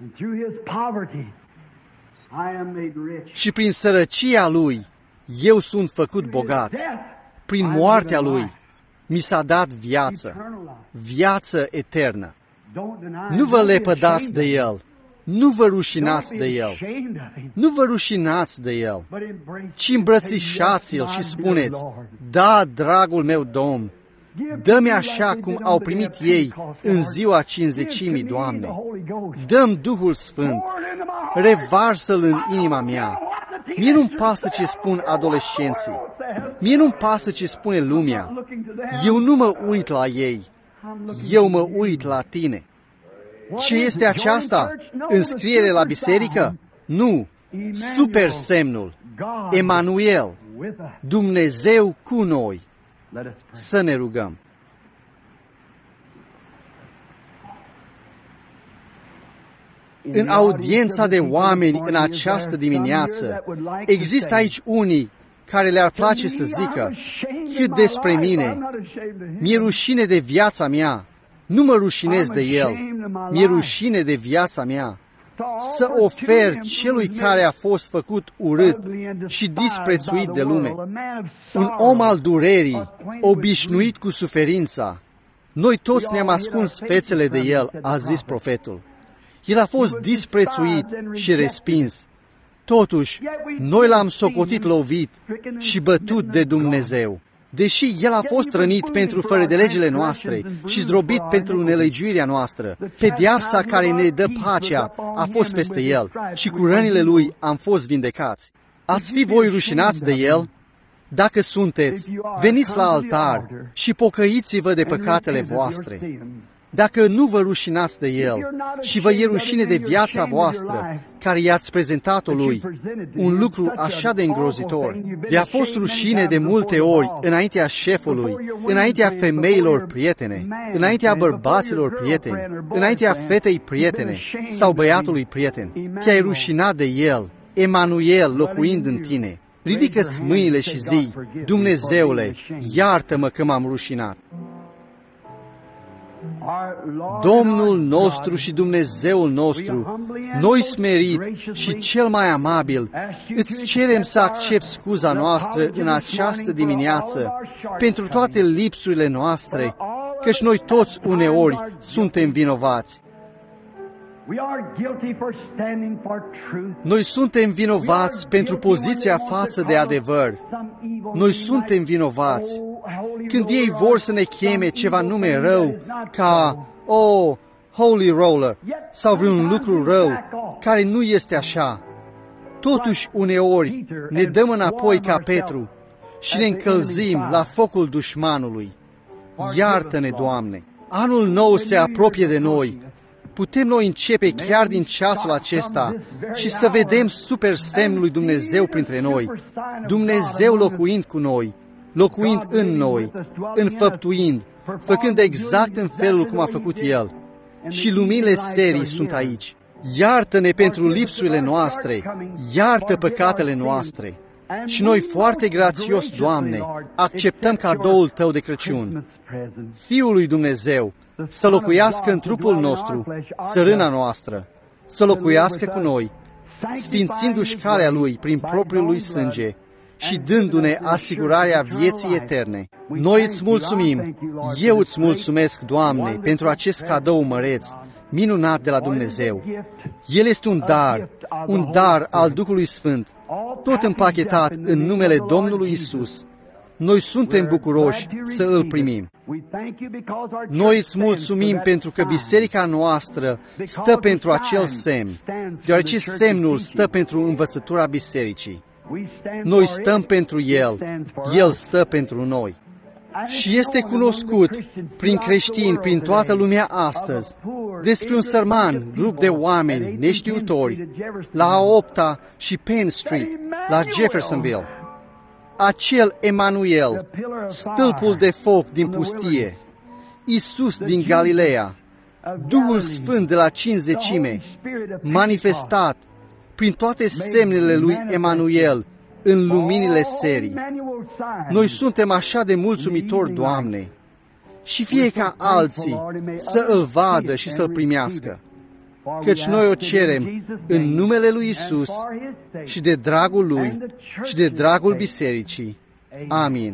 Și prin sărăcia Lui, eu sunt făcut bogat. Prin moartea Lui, mi s-a dat viață, viață eternă. Nu vă lepădați de El, nu vă rușinați de El, nu vă rușinați de El, ci îmbrățișați-L și spuneți, da, dragul meu Domn, dă-mi așa cum au primit ei în ziua cincizecimii, Doamne. Dă-mi Duhul Sfânt, revarsă-L în inima mea. Mie nu-mi pasă ce spun adolescenții, mie nu-mi pasă ce spune lumea. Eu nu mă uit la ei, eu mă uit la Tine. Ce este aceasta? Înscriere la biserică? Nu, super semnul, Emanuel, Dumnezeu cu noi. Să ne rugăm. În audiența de oameni în această dimineață, există aici unii care le-ar place să zică, cât despre mine, mi-e rușine de viața mea, nu mă rușinez de El, mi-e rușine de viața mea, să ofer celui care a fost făcut urât și disprețuit de lume, un om al durerii, obișnuit cu suferința. Noi toți ne-am ascuns fețele de El, a zis profetul. El a fost disprețuit și respins. Totuși, noi l-am socotit lovit și bătut de Dumnezeu. Deși El a fost rănit pentru fără de legile noastre și zdrobit pentru nelegiuirea noastră, pedeapsa care ne dă pacea a fost peste El și cu rănile Lui am fost vindecați. Ați fi voi rușinați de El? Dacă sunteți, veniți la altar și pocăiți-vă de păcatele voastre. Dacă nu vă rușinați de El și vă e rușine de viața voastră care i-ați prezentat-o Lui, un lucru așa de îngrozitor, vi-a fost rușine de multe ori înaintea șefului, înaintea femeilor prietene, înaintea bărbaților prieteni, înaintea fetei prietene sau băiatului prieten. Te-ai rușinat de El, Emanuel locuind în tine. Ridică-ți mâinile și zi, Dumnezeule, iartă-mă că m-am rușinat. Domnul nostru și Dumnezeul nostru, noi smerit și cel mai amabil, îți cerem să accepti scuza noastră în această dimineață pentru toate lipsurile noastre, căci noi toți uneori suntem vinovați. Noi suntem vinovați pentru poziția față de adevăr. Noi suntem vinovați când ei vor să ne cheme ceva nume rău, ca, oh, holy roller, sau vreun lucru rău, care nu este așa. Totuși, uneori, ne dăm înapoi ca Petru și ne încălzim la focul dușmanului. Iartă-ne, Doamne! Anul nou se apropie de noi. Putem noi începe chiar din ceasul acesta și să vedem super semnul lui Dumnezeu printre noi, Dumnezeu locuind cu noi, locuind în noi, înfăptuind, făcând exact în felul cum a făcut El. Și luminile serii sunt aici. Iartă-ne pentru lipsurile noastre, iartă păcatele noastre. Și noi foarte grațios, Doamne, acceptăm cadoul Tău de Crăciun, Fiul lui Dumnezeu, să locuiască în trupul nostru, țărâna noastră, să locuiască cu noi, sfințindu-și calea Lui prin propriul Lui sânge și dându-ne asigurarea vieții eterne. Noi îți mulțumim, eu îți mulțumesc, Doamne, pentru acest cadou măreț, minunat de la Dumnezeu. El este un dar, un dar al Duhului Sfânt, tot împachetat în numele Domnului Isus. Noi suntem bucuroși să îl primim. Noi îți mulțumim pentru că biserica noastră stă pentru acel semn, deoarece semnul stă pentru învățătura bisericii. Noi stăm pentru el, el stă pentru noi. Și este cunoscut prin creștini, prin toată lumea astăzi, despre un sărman, grup de oameni neștiutori, la a opta și Penn Street, la Jeffersonville. Acel Emanuel, stâlpul de foc din pustie, Iisus din Galileea, Duhul Sfânt de la cincizecime, manifestat prin toate semnele lui Emanuel în luminile serii. Noi suntem așa de mulțumitori, Doamne, și fie ca alții să îl vadă și să-l primească, căci noi o cerem în numele lui Iisus și de dragul lui și de dragul bisericii. Amin.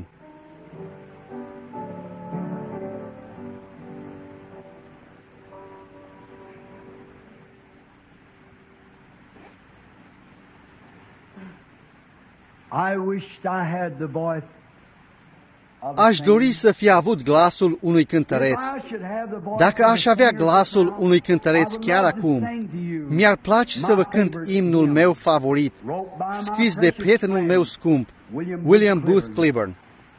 Aș dori să fi avut glasul unui cântăreț. Dacă aș avea glasul unui cântăreț chiar acum, mi-ar place să vă cânt imnul meu favorit, scris de prietenul meu scump, William Booth Cliburn.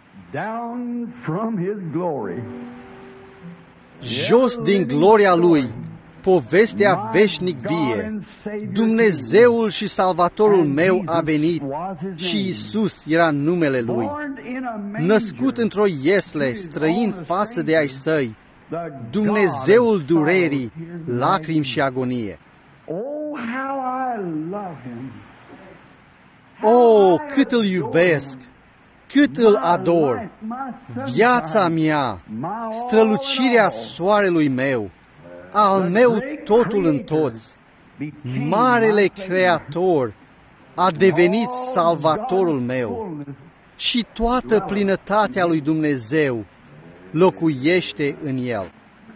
Jos din gloria lui, povestea veșnic vie, Dumnezeul și Salvatorul meu a venit și Iisus era numele Lui. Născut într-o iesle, străin față de ai săi, Dumnezeul durerii, lacrimi și agonie. Oh, cât îl iubesc, cât îl ador, viața mea, strălucirea soarelui meu, al meu totul în toți, Marele Creator a devenit Salvatorul meu și toată plinătatea lui Dumnezeu locuiește în el.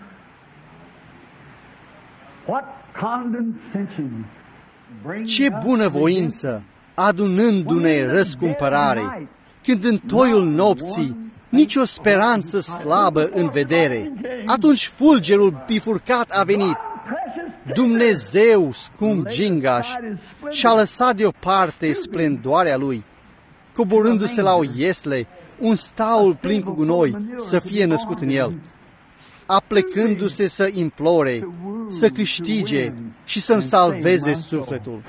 Ce bunăvoință, adunându-ne răscumpărare, când în toiul nopții nicio speranță slabă în vedere, atunci fulgerul bifurcat a venit. Dumnezeu, scump gingaș, și-a lăsat deoparte splendoarea lui, coborându-se la o iesle, un staul plin cu gunoi să fie născut în el, aplecându-se să implore, să câștige și să-mi salveze sufletul.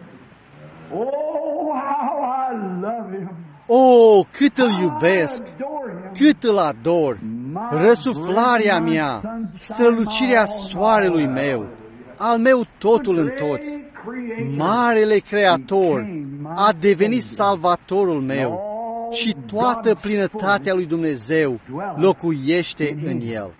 Oh, cât îl iubesc, cât îl ador, răsuflarea mea, strălucirea soarelui meu, al meu totul în toți, Marele Creator a devenit Salvatorul meu și toată plinătatea lui Dumnezeu locuiește în el.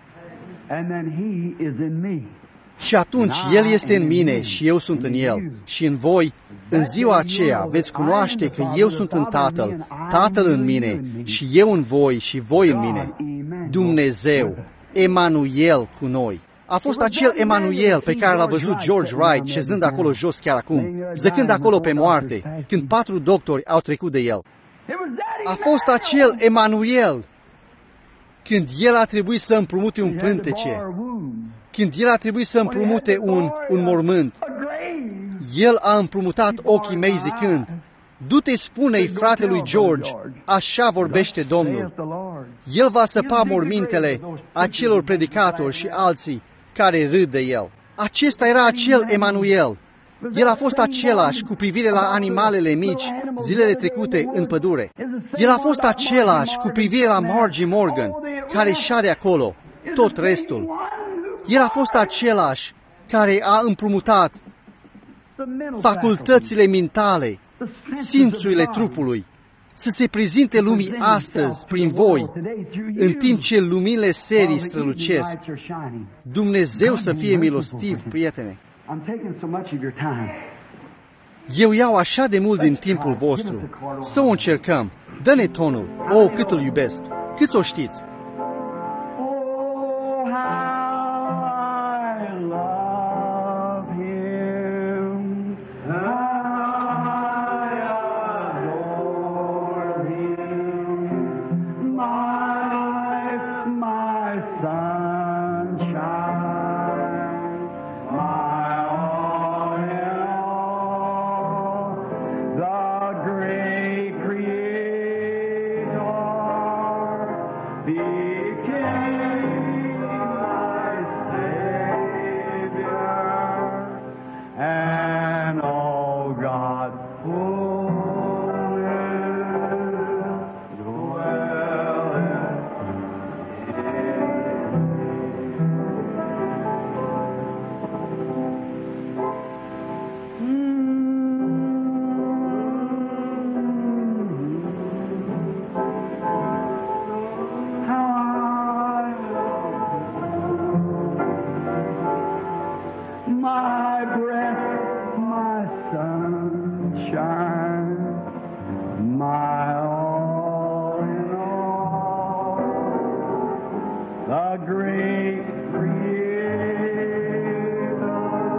Și atunci El este în mine și eu sunt în El. Și în voi, în ziua aceea, veți cunoaște că eu sunt în Tatăl, Tatăl în mine și eu în voi și voi în mine. Dumnezeu, Emanuel cu noi. A fost acel Emanuel pe care l-a văzut George Wright șezând acolo jos chiar acum, zăcând acolo pe moarte, când patru doctori au trecut de el. A fost acel Emanuel când el a trebuit să împrumute un pântece, când el a trebuit să împrumute un, un mormânt. El a împrumutat ochii mei zicând, du-te, spune-i fratelui George, așa vorbește Domnul. El va săpa mormintele acelor predicatori și alții care râd de el. Acesta era acel Emanuel. El a fost același cu privire la animalele mici zilele trecute în pădure. El a fost același cu privire la Margie Morgan, care șade acolo, tot restul. El a fost același care a împrumutat facultățile mentale, simțurile trupului, să se prezinte lumii astăzi prin voi, în timp ce luminile serii strălucesc. Dumnezeu să fie milostiv, prietene. Eu iau așa de mult din timpul vostru. Să o încercăm. Dă-ne tonul. Oh, cât îl iubesc. Cât o știți? my breath, my sunshine, my all in all, the great Creator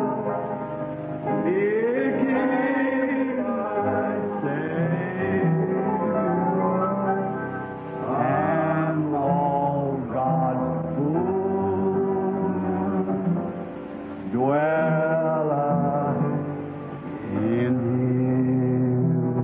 became my Savior, and all God's fullness dwelleth in Him.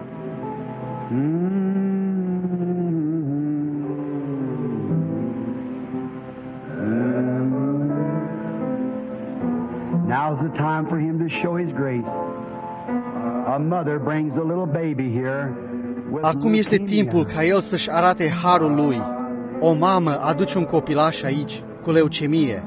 Now's the time for Him to show His grace. A mother brings a little baby here. Acum este timpul ca El să-și arate harul Lui. O mamă aduce un copilaș aici cu leucemie,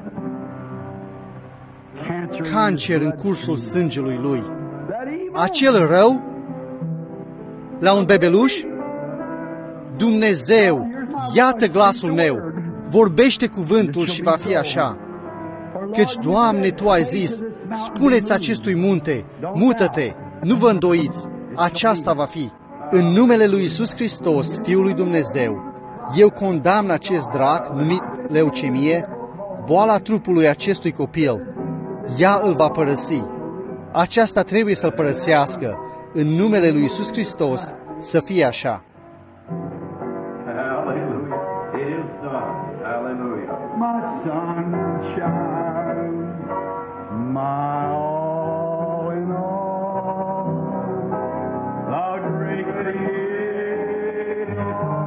cancer în cursul sângelui lui. Acel rău la un bebeluș? Dumnezeu, iată glasul meu, vorbește cuvântul și va fi așa. Căci, Doamne, Tu ai zis, spuneți acestui munte, mută-te, nu vă îndoiți, aceasta va fi. În numele lui Iisus Hristos, Fiul lui Dumnezeu, eu condamn acest drac numit leucemie, boala trupului acestui copil. Ea îl va părăsi. Aceasta trebuie să-l părăsească. În numele lui Iisus Hristos, să fie așa. Hallelujah. It is done. Hallelujah. My sunshine, my all in all, the great Creator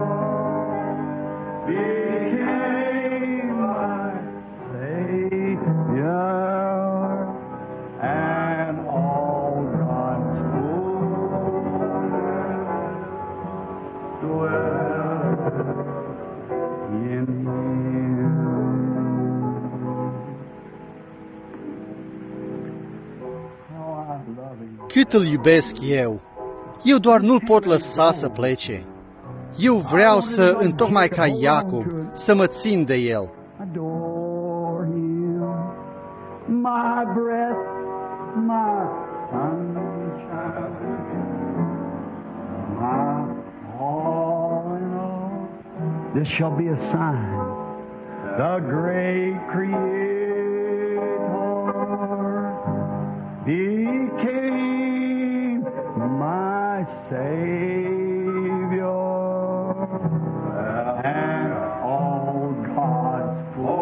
became my Savior, and all God's fullness dwelleth in Him. Oh, I love Him. Cât îl iubesc eu! Eu doar nu-l pot lăsa să plece. Eu vreau să, întocmai ca Iacob, să mă țin de el. Adore Him, my breath, my sunshine, my all in all. This shall be a sign. The great Creator became my Savior, and all God's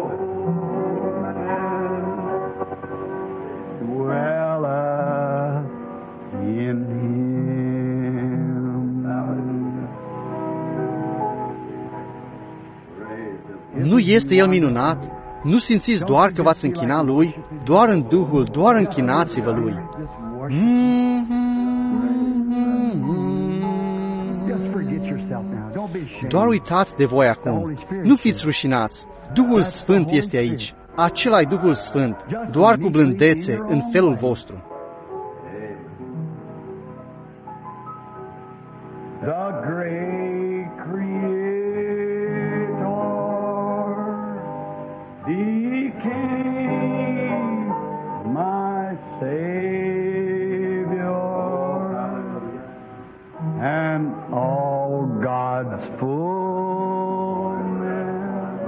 fullness dwelleth in Him. Nu este el minunat? Nu simțiți doar că v-ați închina lui? Doar în Duhul, doar închinați-vă lui. Doar uitați de voi acum. Nu fiți rușinați. Duhul Sfânt este aici. Acela-i Duhul Sfânt, doar cu blândețe în felul vostru. The great Creator became my Savior, and all God's fullness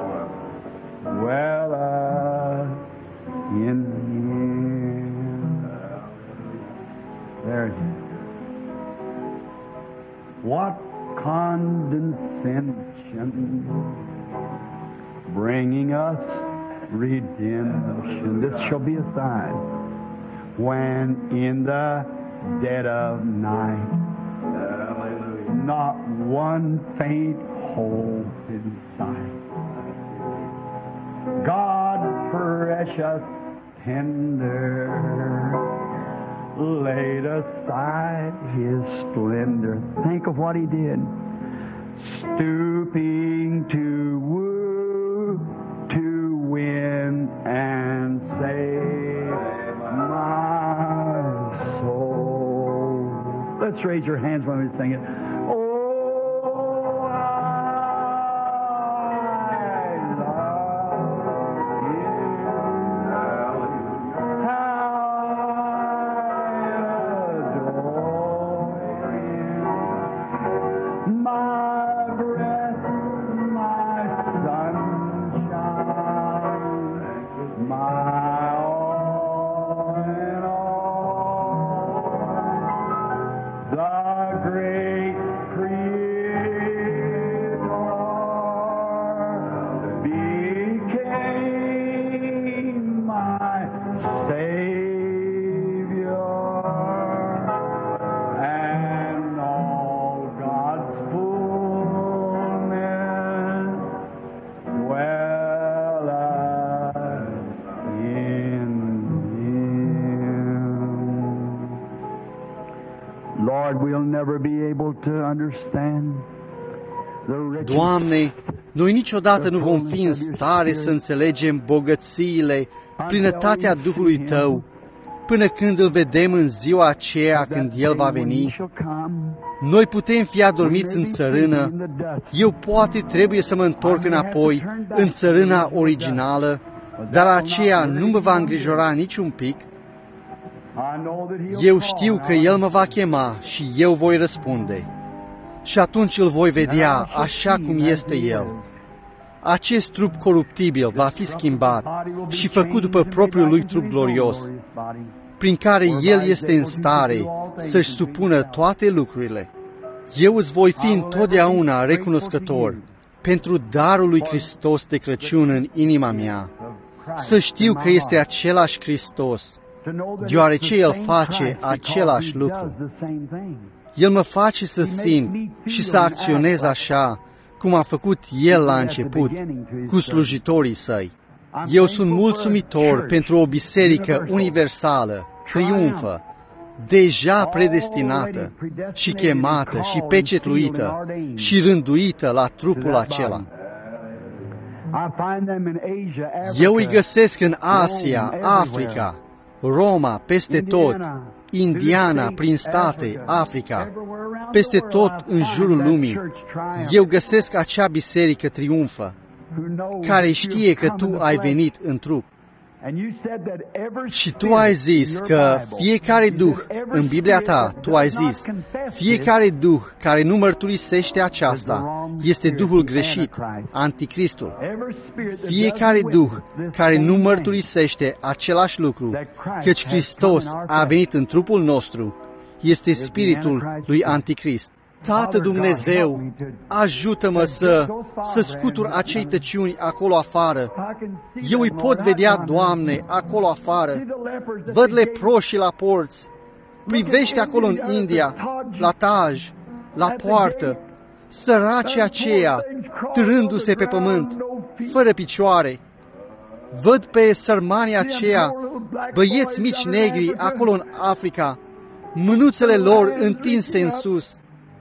dwelleth in Him. There it is. What condescension, bringing us redemption. This shall be a sign when in the dead of night, not one faint hope in sight. God precious tender laid aside His splendor. Think of what He did. Stooping to woo, to win and save my soul. Let's raise your hands when we sing it. Oh, I love Him. Lord, we'll never be able to understand the riches. Doamne, noi niciodată nu vom fi în stare să înțelegem bogățiile, plinătatea Duhului Tău, până când îl vedem în ziua aceea când El va veni. Noi putem fi adormiți în țărână, eu poate trebuie să mă întorc înapoi în țărâna originală, dar aceea nu mă va îngrijora niciun pic. Eu știu că El mă va chema și eu voi răspunde. Și atunci îl voi vedea așa cum este El. Acest trup coruptibil va fi schimbat și făcut după propriul lui trup glorios, prin care El este în stare să-și supună toate lucrurile. Eu îți voi fi întotdeauna recunoscător pentru darul lui Hristos de Crăciun în inima mea, să știu că este același Hristos, deoarece El face același lucru. El mă face să simt și să acționez așa cum a făcut El la început cu slujitorii Săi. Eu sunt mulțumitor pentru o biserică universală, triumfă, deja predestinată și chemată și pecetluită și rânduită la trupul acela. Eu îi găsesc în Asia, Africa, Roma, peste tot, Indiana, prin state, Africa, peste tot în jurul lumii. Eu găsesc acea biserică triumfă, care știe că Tu ai venit în trup. Și Tu ai zis că fiecare duh, în Biblia Ta, Tu ai zis, fiecare duh care nu mărturisește aceasta este duhul greșit, anticristul. Fiecare duh care nu mărturisește același lucru, căci Hristos a venit în trupul nostru, este spiritul lui anticrist. Tată Dumnezeu, ajută-mă să, să scutur acei tăciuni acolo afară. Eu îi pot vedea, Doamne, acolo afară. Văd leproșii la porți. Privește acolo în India, la Taj, la poartă, săracii aceia, târându-se pe pământ, fără picioare. Văd pe sărmanii aceia, băieți mici negri acolo în Africa, mânuțele lor întinse în sus.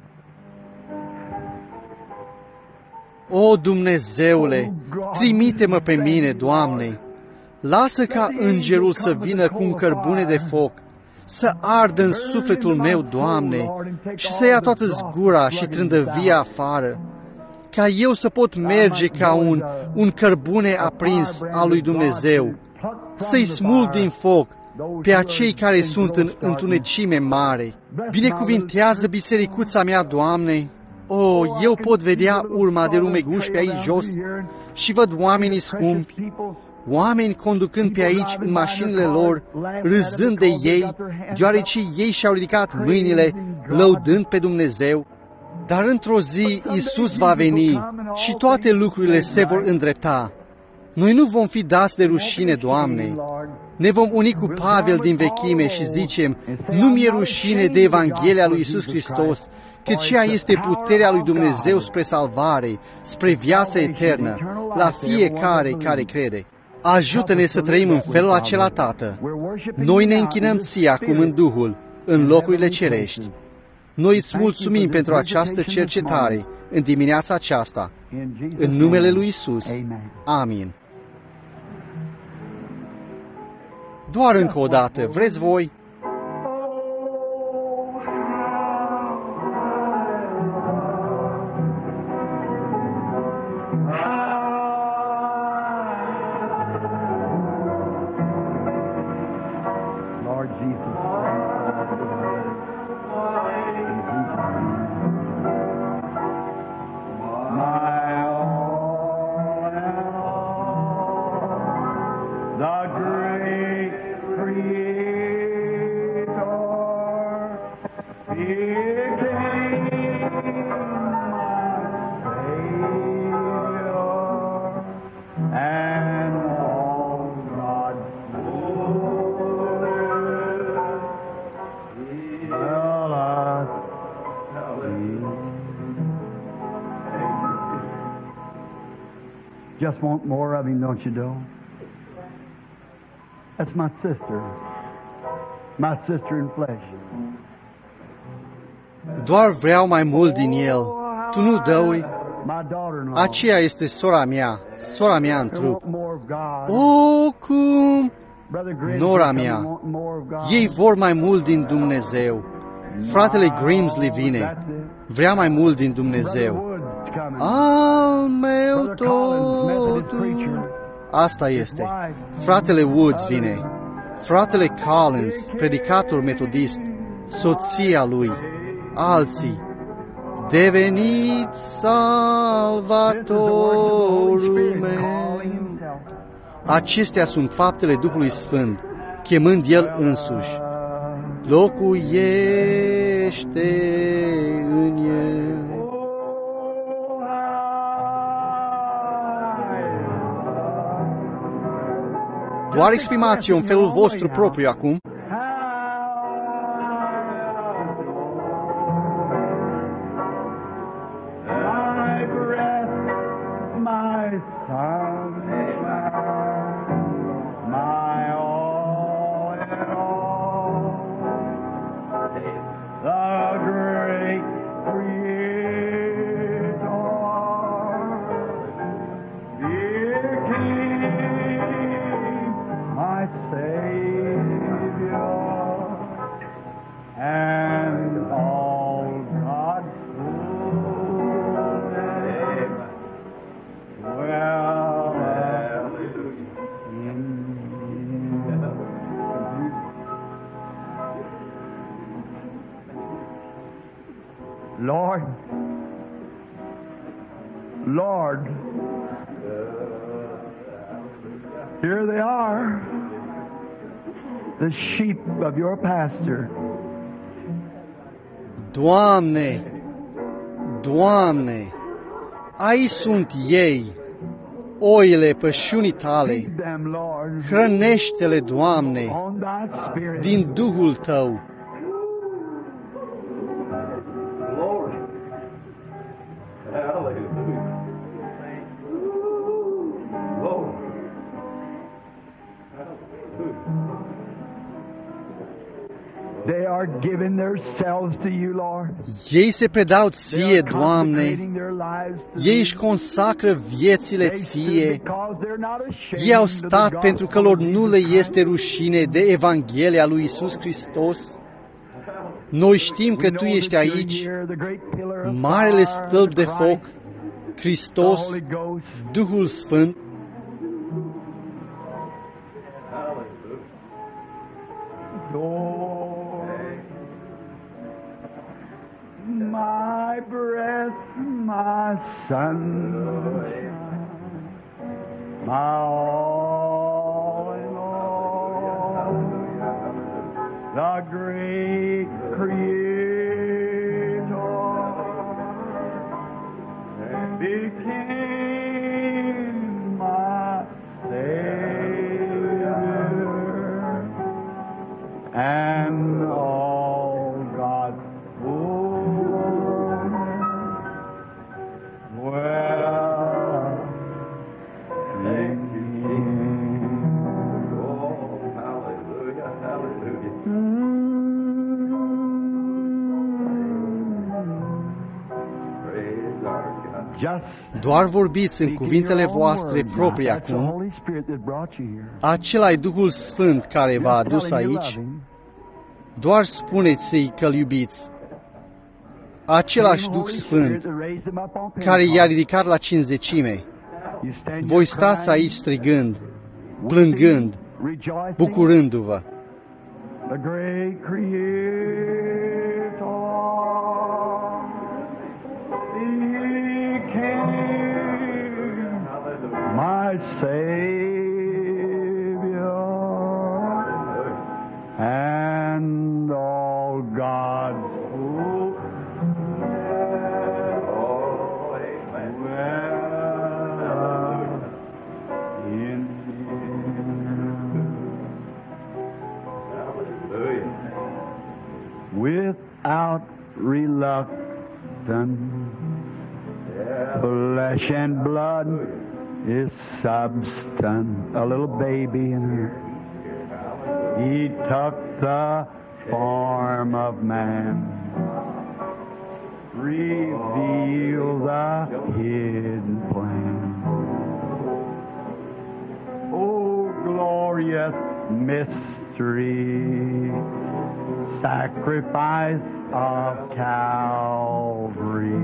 O, Dumnezeule, trimite-mă pe mine, Doamne! Lasă ca îngerul să vină cu un cărbune de foc, să ardă în sufletul meu, Doamne, și să ia toată zgura și trândăvia afară, ca eu să pot merge ca un, un cărbune aprins al lui Dumnezeu, să-i smulg din foc pe acei care sunt în întunecime mare. Binecuvintează bisericuța mea, Doamne! Oh, eu pot vedea urma de rumeguși pe aici jos și văd oamenii scumpi, oameni conducând pe aici în mașinile lor, râzând de ei, deoarece ei și-au ridicat mâinile, lăudând pe Dumnezeu. Dar într-o zi Iisus va veni și toate lucrurile se vor îndrepta. Noi nu vom fi dați de rușine, Doamne. Ne vom uni cu Pavel din vechime și zicem, nu mi-e rușine de Evanghelia lui Iisus Hristos, că ceea este puterea lui Dumnezeu spre salvare, spre viața eternă, la fiecare care crede. Ajută-ne să trăim în felul acela, Tată. Noi ne închinăm Ție acum în Duhul, în locurile cerești. Noi îți mulțumim pentru această cercetare în dimineața aceasta. În numele lui Iisus. Amin. Doar încă o dată, vreți voi? Just want more of Him, don't you, Joe? That's my sister. My sister in flesh. Doar vreau mai mult din El. Tu nu dă-i. Aceea este sora mea, sora mea în trup. O, cum? Nora mea, ei vor mai mult din Dumnezeu. Fratele Grimsley vine. Vrea mai mult din Dumnezeu. Al meu totul. Asta este. Fratele Woods vine. Fratele Collins, predicator metodist, soția lui, alții. Deveniți salvatorul meu. Acestea sunt faptele Duhului Sfânt, chemând El însuși. Locuiește în El. Doar exprimați-o în felul vostru propriu acum. Lord, Lord, here they are, the sheep of your pasture. Doamne, Doamne, aici sunt ei, oile pășunii Tale. Hrănește-le, Doamne, din Duhul Tău. They are giving themselves to you, Lord. Ei se predau Ție, Doamne. Ei își consacră viețile Ție. Ei au stat pentru că lor nu le este rușine de Evanghelia lui Iisus Hristos. Noi știm că Tu ești aici, marele stâlp de foc, Hristos, Duhul Sfânt. My breath, my sun, my all in all, the great Creator became my Savior, and all God's well, thank you. Oh, hallelujah, hallelujah. Praise our God. Doar vorbiți în cuvintele voastre proprii acum. Acela-i Duhul Sfânt care v-a adus aici. Doar spuneți-i că-L iubiți. Același Duh Sfânt care i-a ridicat la cincizecime. Voi stați aici strigând, plângând, bucurându-vă. My Savior and all God's hope. Oh, amen. Well, in Hallelujah. Without reluctance, flesh and blood is substance, a little baby in her. He took the form of man reveal the hidden plan. Oh, glorious mystery, sacrifice of Calvary.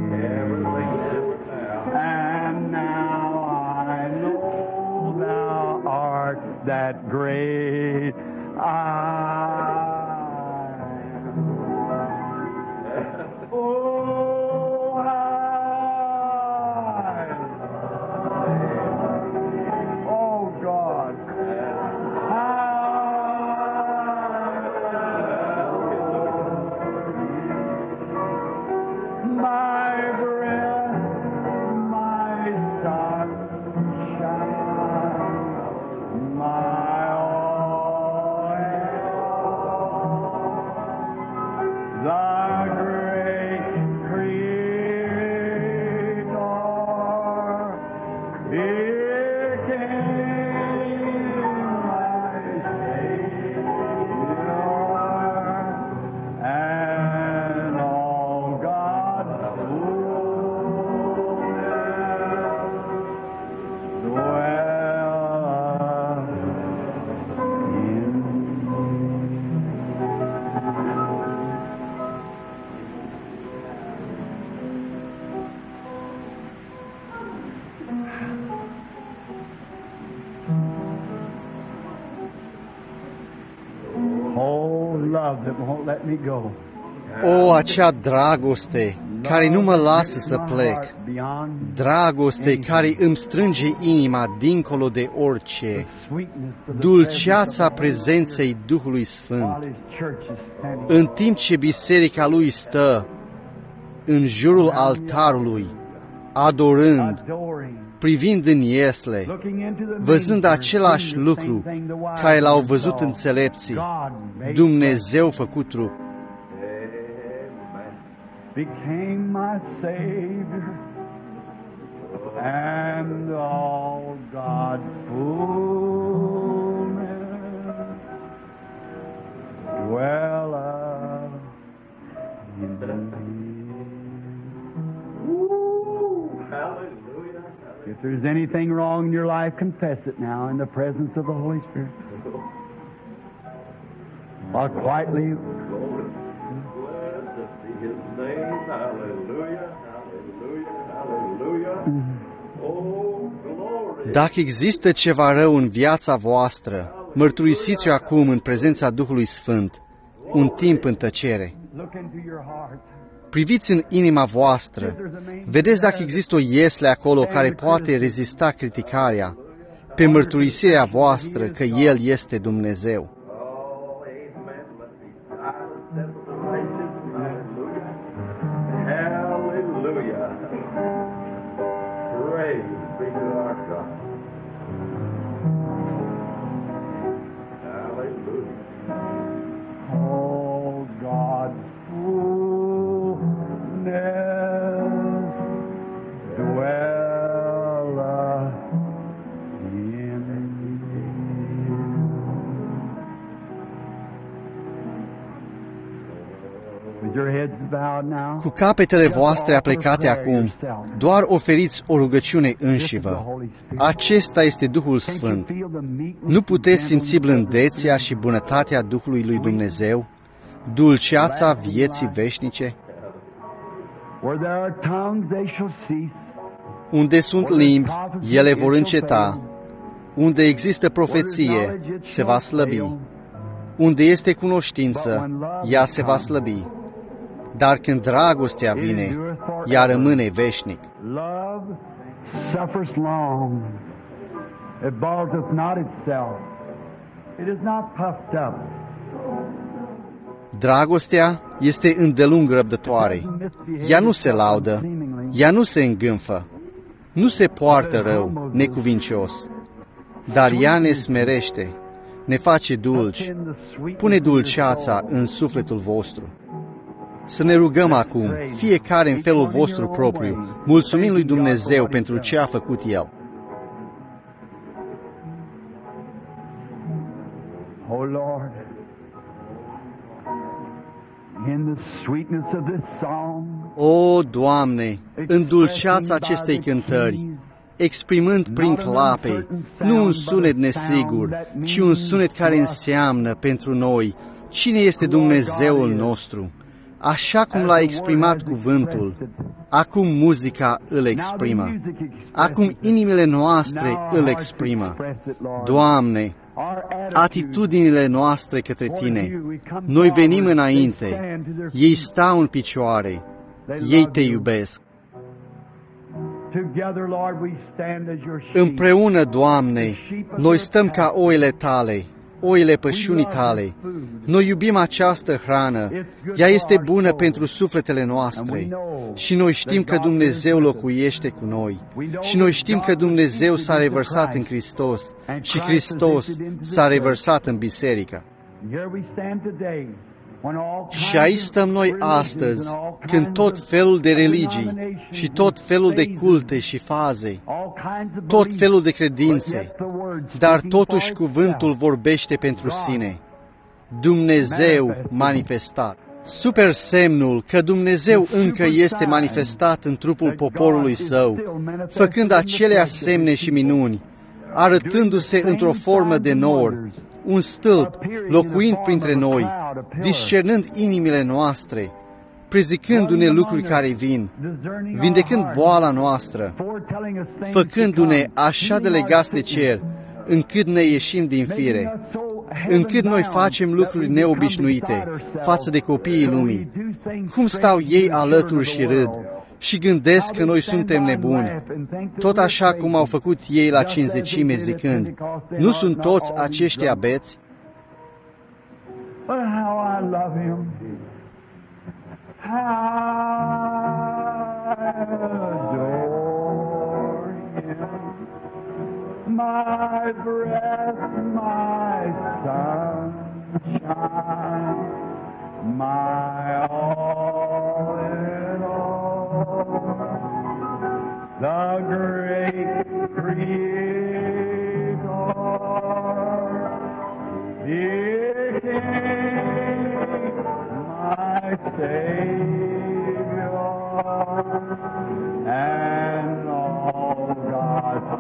And now I know thou art that great I am. Oh, I, oh God, my breath, my sunshine, my all, the great Creator, He came, my Savior, and all God's fullness dwelleth in Oh, love that won't let me go. O, acea dragoste care nu mă lasă să plec, dragoste care îmi strânge inima dincolo de orice, dulceața prezenței Duhului Sfânt, în timp ce biserica lui stă în jurul altarului, adorând, privind în iesle, văzând același lucru care l-au văzut înțelepții, Dumnezeu făcut trup. Became my Savior, and all God's fullness dwelleth in me. If there's anything wrong in your life, confess it now in the presence of the Holy Spirit. Or quietly. His name, hallelujah, hallelujah, hallelujah. Oh, glory. Dacă există ceva rău în viața voastră, mărturisiți-o acum în prezența Duhului Sfânt, un timp în tăcere. Priviți în inima voastră, vedeți dacă există o iesle acolo care poate rezista criticarea, pe mărturisirea voastră că El este Dumnezeu. Cu capetele voastre aplecate acum, doar oferiți o rugăciune înșivă. Acesta este Duhul Sfânt. Nu puteți simți blândețea și bunătatea Duhului lui Dumnezeu, dulceața vieții veșnice? Unde sunt limbi, ele vor înceta. Unde există profeție, se va slăbi. Unde este cunoștință, ea se va slăbi. Dar când dragostea vine, ea rămâne veșnic. Dragostea este îndelung răbdătoare. Ea nu se laudă, ea nu se îngânfă, nu se poartă rău, necuvincios, dar ea ne smerește, ne face dulci, pune dulceața în sufletul vostru. Să ne rugăm acum, fiecare în felul vostru propriu, mulțumim lui Dumnezeu pentru ce a făcut El. Oh Lord, in the sweetness of this song, O, Doamne, îndulceața acestei cântări, exprimând prin clape, nu un sunet nesigur, ci un sunet care înseamnă pentru noi cine este Dumnezeul nostru, așa cum l-a exprimat cuvântul. Acum muzica îl exprimă. Acum inimile noastre îl exprimă. Doamne, atitudinile noastre către Tine. Noi venim înainte. Ei stau în picioare. Ei Te iubesc. Împreună, Doamne, noi stăm ca oile Tale, oile pășunii Tale. Noi iubim această hrană. Ea este bună pentru sufletele noastre. Și noi știm că Dumnezeu locuiește cu noi. Și noi știm că Dumnezeu s-a revărsat în Hristos și Hristos s-a revărsat în biserică. Și aici stăm noi astăzi, când tot felul de religii și tot felul de culte și faze, tot felul de credințe, dar totuși cuvântul vorbește pentru sine. Dumnezeu manifestat. Super semnul că Dumnezeu încă este manifestat în trupul poporului Său, făcând aceleași semne și minuni, arătându-se într-o formă de nor, un stâlp, locuind printre noi, discernând inimile noastre, prezicându-ne lucruri care vin, vindecând boala noastră, făcându-ne așa de legați de cer, încât ne ieșim din fire, încât noi facem lucruri neobișnuite față de copiii lumii. Cum stau ei alături și râd și gândesc că noi suntem nebuni, tot așa cum au făcut ei la cincizecime zicând, nu sunt toți aceștia beți? My breath, my sunshine, my all in all, the great Creator, dear King, my Savior, and all God's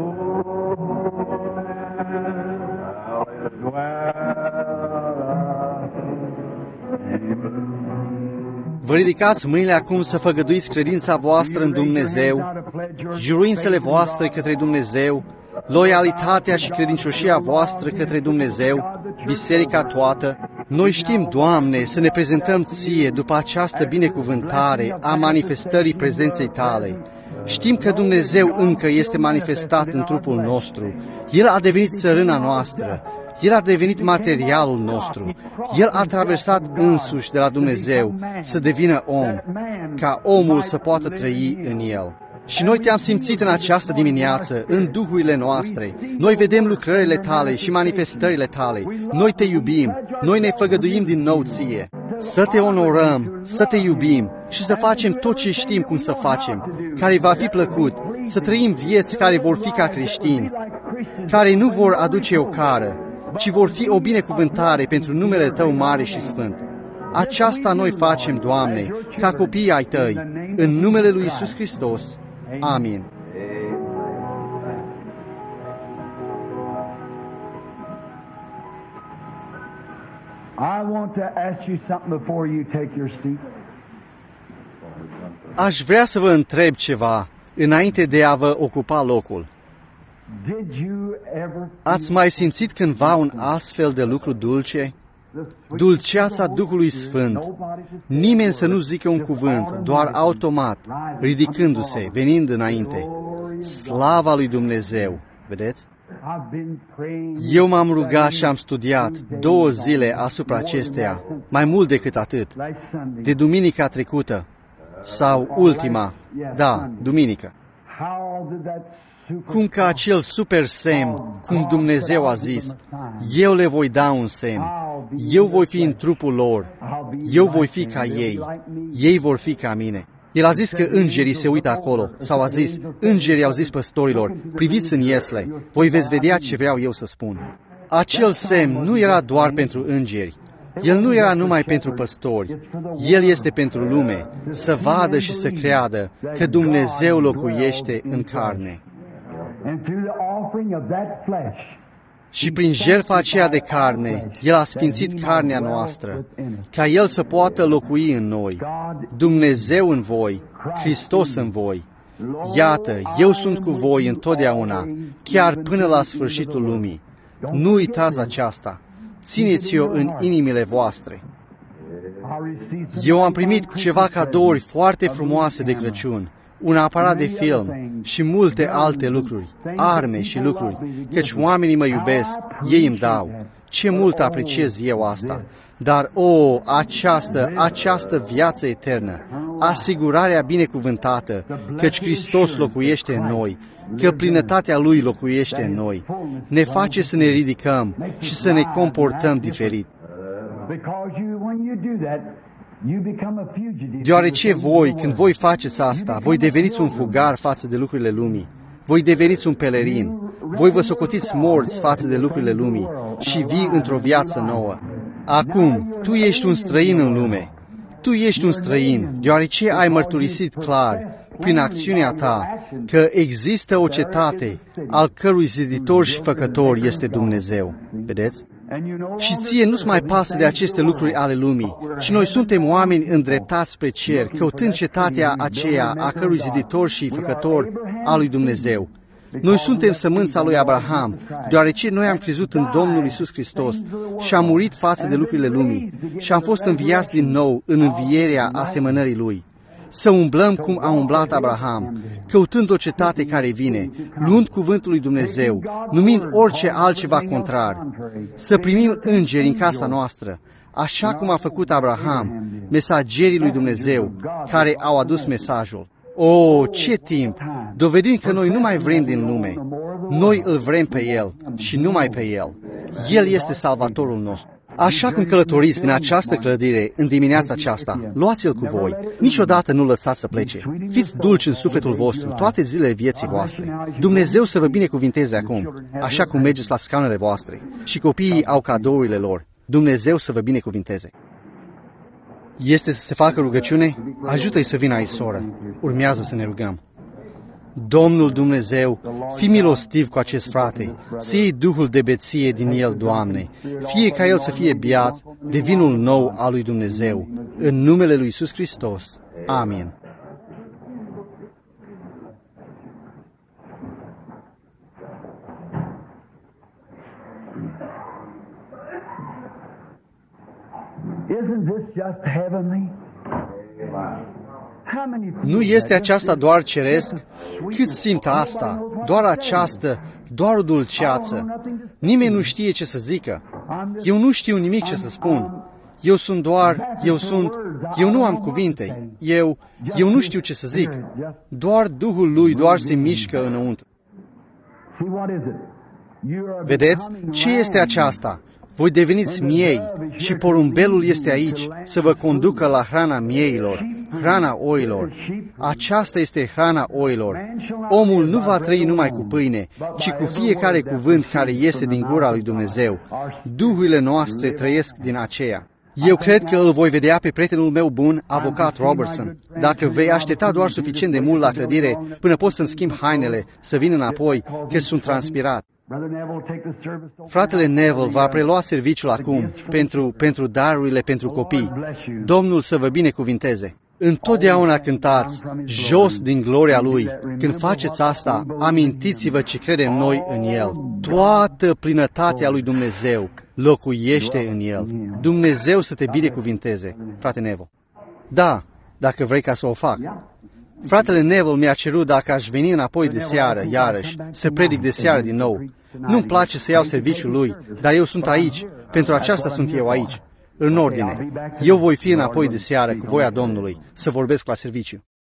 Vă ridicați mâinile acum să făgăduiți credința voastră în Dumnezeu, juruințele voastre către Dumnezeu, loialitatea și credincioșia voastră către Dumnezeu, biserica toată. Noi știm, Doamne, să ne prezentăm Ție după această binecuvântare a manifestării prezenței Tale. Știm că Dumnezeu încă este manifestat în trupul nostru. El a devenit țărâna noastră. El a devenit materialul nostru. El a traversat însuși de la Dumnezeu să devină om, ca omul să poată trăi în El. Și noi Te-am simțit în această dimineață, în duhurile noastre. Noi vedem lucrările Tale și manifestările Tale. Noi Te iubim. Noi ne făgăduim din nou Ție. Să Te onorăm, să Te iubim și să facem tot ce știm cum să facem, care va fi plăcut, să trăim vieți care vor fi ca creștini, care nu vor aduce o cară, ci vor fi o binecuvântare pentru numele Tău mare și sfânt. Aceasta noi facem, Doamne, ca copii ai Tăi, în numele Lui Iisus Hristos. Amin. I want to ask you something before you take your seat. Aș vrea să vă întreb ceva înainte de a vă ocupa locul. Did you ever Ați mai simțit cândva un astfel de lucru dulce? Dulceața Duhului Sfânt. Nimeni să nu zică un cuvânt, doar automat, ridicându-se, venind înainte. Slava lui Dumnezeu. Vedeți? Eu m-am rugat și am studiat două zile asupra acesteia, mai mult decât atât, de duminica trecută, sau ultima, da, duminică. Cum că acel super semn, cum Dumnezeu a zis, eu le voi da un semn, eu voi fi în trupul lor, eu voi fi ca ei, ei vor fi ca mine. El a zis că îngerii se uită acolo, sau a zis, îngerii au zis păstorilor, priviți în iesle, voi veți vedea ce vreau eu să spun. Acel semn nu era doar pentru îngeri, El nu era numai pentru păstori, El este pentru lume, să vadă și să creadă că Dumnezeu locuiește în carne. Și prin jertfa aceea de carne, El a sfințit carnea noastră, ca El să poată locui în noi, Dumnezeu în voi, Hristos în voi. Iată, eu sunt cu voi întotdeauna, chiar până la sfârșitul lumii. Nu uitați aceasta, țineți-o în inimile voastre. Eu am primit ceva cadouri foarte frumoase de Crăciun, un aparat de film și multe alte lucruri, arme și lucruri, căci oamenii mă iubesc, ei îmi dau. Ce mult apreciez eu asta! Dar, o, această, această viață eternă, asigurarea binecuvântată, căci Hristos locuiește în noi, că plinătatea Lui locuiește în noi, ne face să ne ridicăm și să ne comportăm diferit. Deoarece voi, când voi faceți asta, voi deveniți un fugar față de lucrurile lumii. Voi deveniți un pelerin. Voi vă socotiți morți față de lucrurile lumii și vii într-o viață nouă. Acum, tu ești un străin în lume. Tu ești un străin, deoarece ai mărturisit clar, prin acțiunea ta, că există o cetate, al cărui ziditor și făcător este Dumnezeu. Vedeți? Și ție nu-ți mai pasă de aceste lucruri ale lumii, ci noi suntem oameni îndreptați spre cer, căutând cetatea aceea a cărui ziditor și făcător al lui Dumnezeu. Noi suntem sămânța lui Abraham, deoarece noi am crezut în Domnul Iisus Hristos și am murit față de lucrurile lumii și am fost înviați din nou în învierea asemănării Lui. Să umblăm cum a umblat Abraham, căutând o cetate care vine, luând cuvântul lui Dumnezeu, numind orice altceva contrar. Să primim îngeri în casa noastră, așa cum a făcut Abraham, mesagerii lui Dumnezeu, care au adus mesajul. O, ce timp! Dovedind că noi nu mai vrem din lume. Noi îl vrem pe El și numai pe El. El este Salvatorul nostru. Așa cum călătoriți din această clădire în dimineața aceasta, luați-l cu voi. Niciodată nu lăsați să plece. Fiți dulci în sufletul vostru toate zilele vieții voastre. Dumnezeu să vă binecuvinteze acum, așa cum mergeți la scaunele voastre. Și copiii au cadourile lor. Dumnezeu să vă binecuvinteze. Este să se facă rugăciune? Ajută-i să vină aici, soră. Urmează să ne rugăm. Domnul Dumnezeu, fii milostiv cu acest frate, să iei duhul de beție din el, Doamne, fie ca el să fie biat de vinul nou al lui Dumnezeu, în numele lui Iisus Hristos. Amin. Isn't this just heavenly? Nu este aceasta doar ceresc? Cât simt asta? Doar această, doar o dulceață. Nimeni nu știe ce să zică. Eu nu știu nimic ce să spun. Eu sunt doar, eu sunt, eu nu am cuvinte. Eu, eu nu știu ce să zic. Doar Duhul lui doar se mișcă înăuntru. Vedeți? Ce este aceasta? Voi deveniți miei și porumbelul este aici să vă conducă la hrana mieilor, hrana oilor. Aceasta este hrana oilor. Omul nu va trăi numai cu pâine, ci cu fiecare cuvânt care iese din gura lui Dumnezeu. Duhurile noastre trăiesc din aceea. Eu cred că îl voi vedea pe prietenul meu bun, avocat Robertson. Dacă vei aștepta doar suficient de mult la clădire, până pot să-mi schimb hainele, să vin înapoi, că sunt transpirat. Fratele Neville va prelua serviciul acum pentru, pentru darurile pentru copii. Domnul să vă binecuvinteze. Întotdeauna cântați jos din gloria Lui. Când faceți asta, amintiți-vă ce credem noi în El. Toată plinătatea lui Dumnezeu locuiește în El. Dumnezeu să te binecuvinteze, frate Neville. Da, dacă vrei ca să o fac. Fratele Neville mi-a cerut dacă aș veni înapoi de seară, iarăși, să predic de seară din nou. Nu-mi place să iau serviciul lui, dar eu sunt aici. Pentru aceasta sunt eu aici. În ordine. Eu voi fi înapoi de seară cu voia Domnului, să vorbesc la serviciu.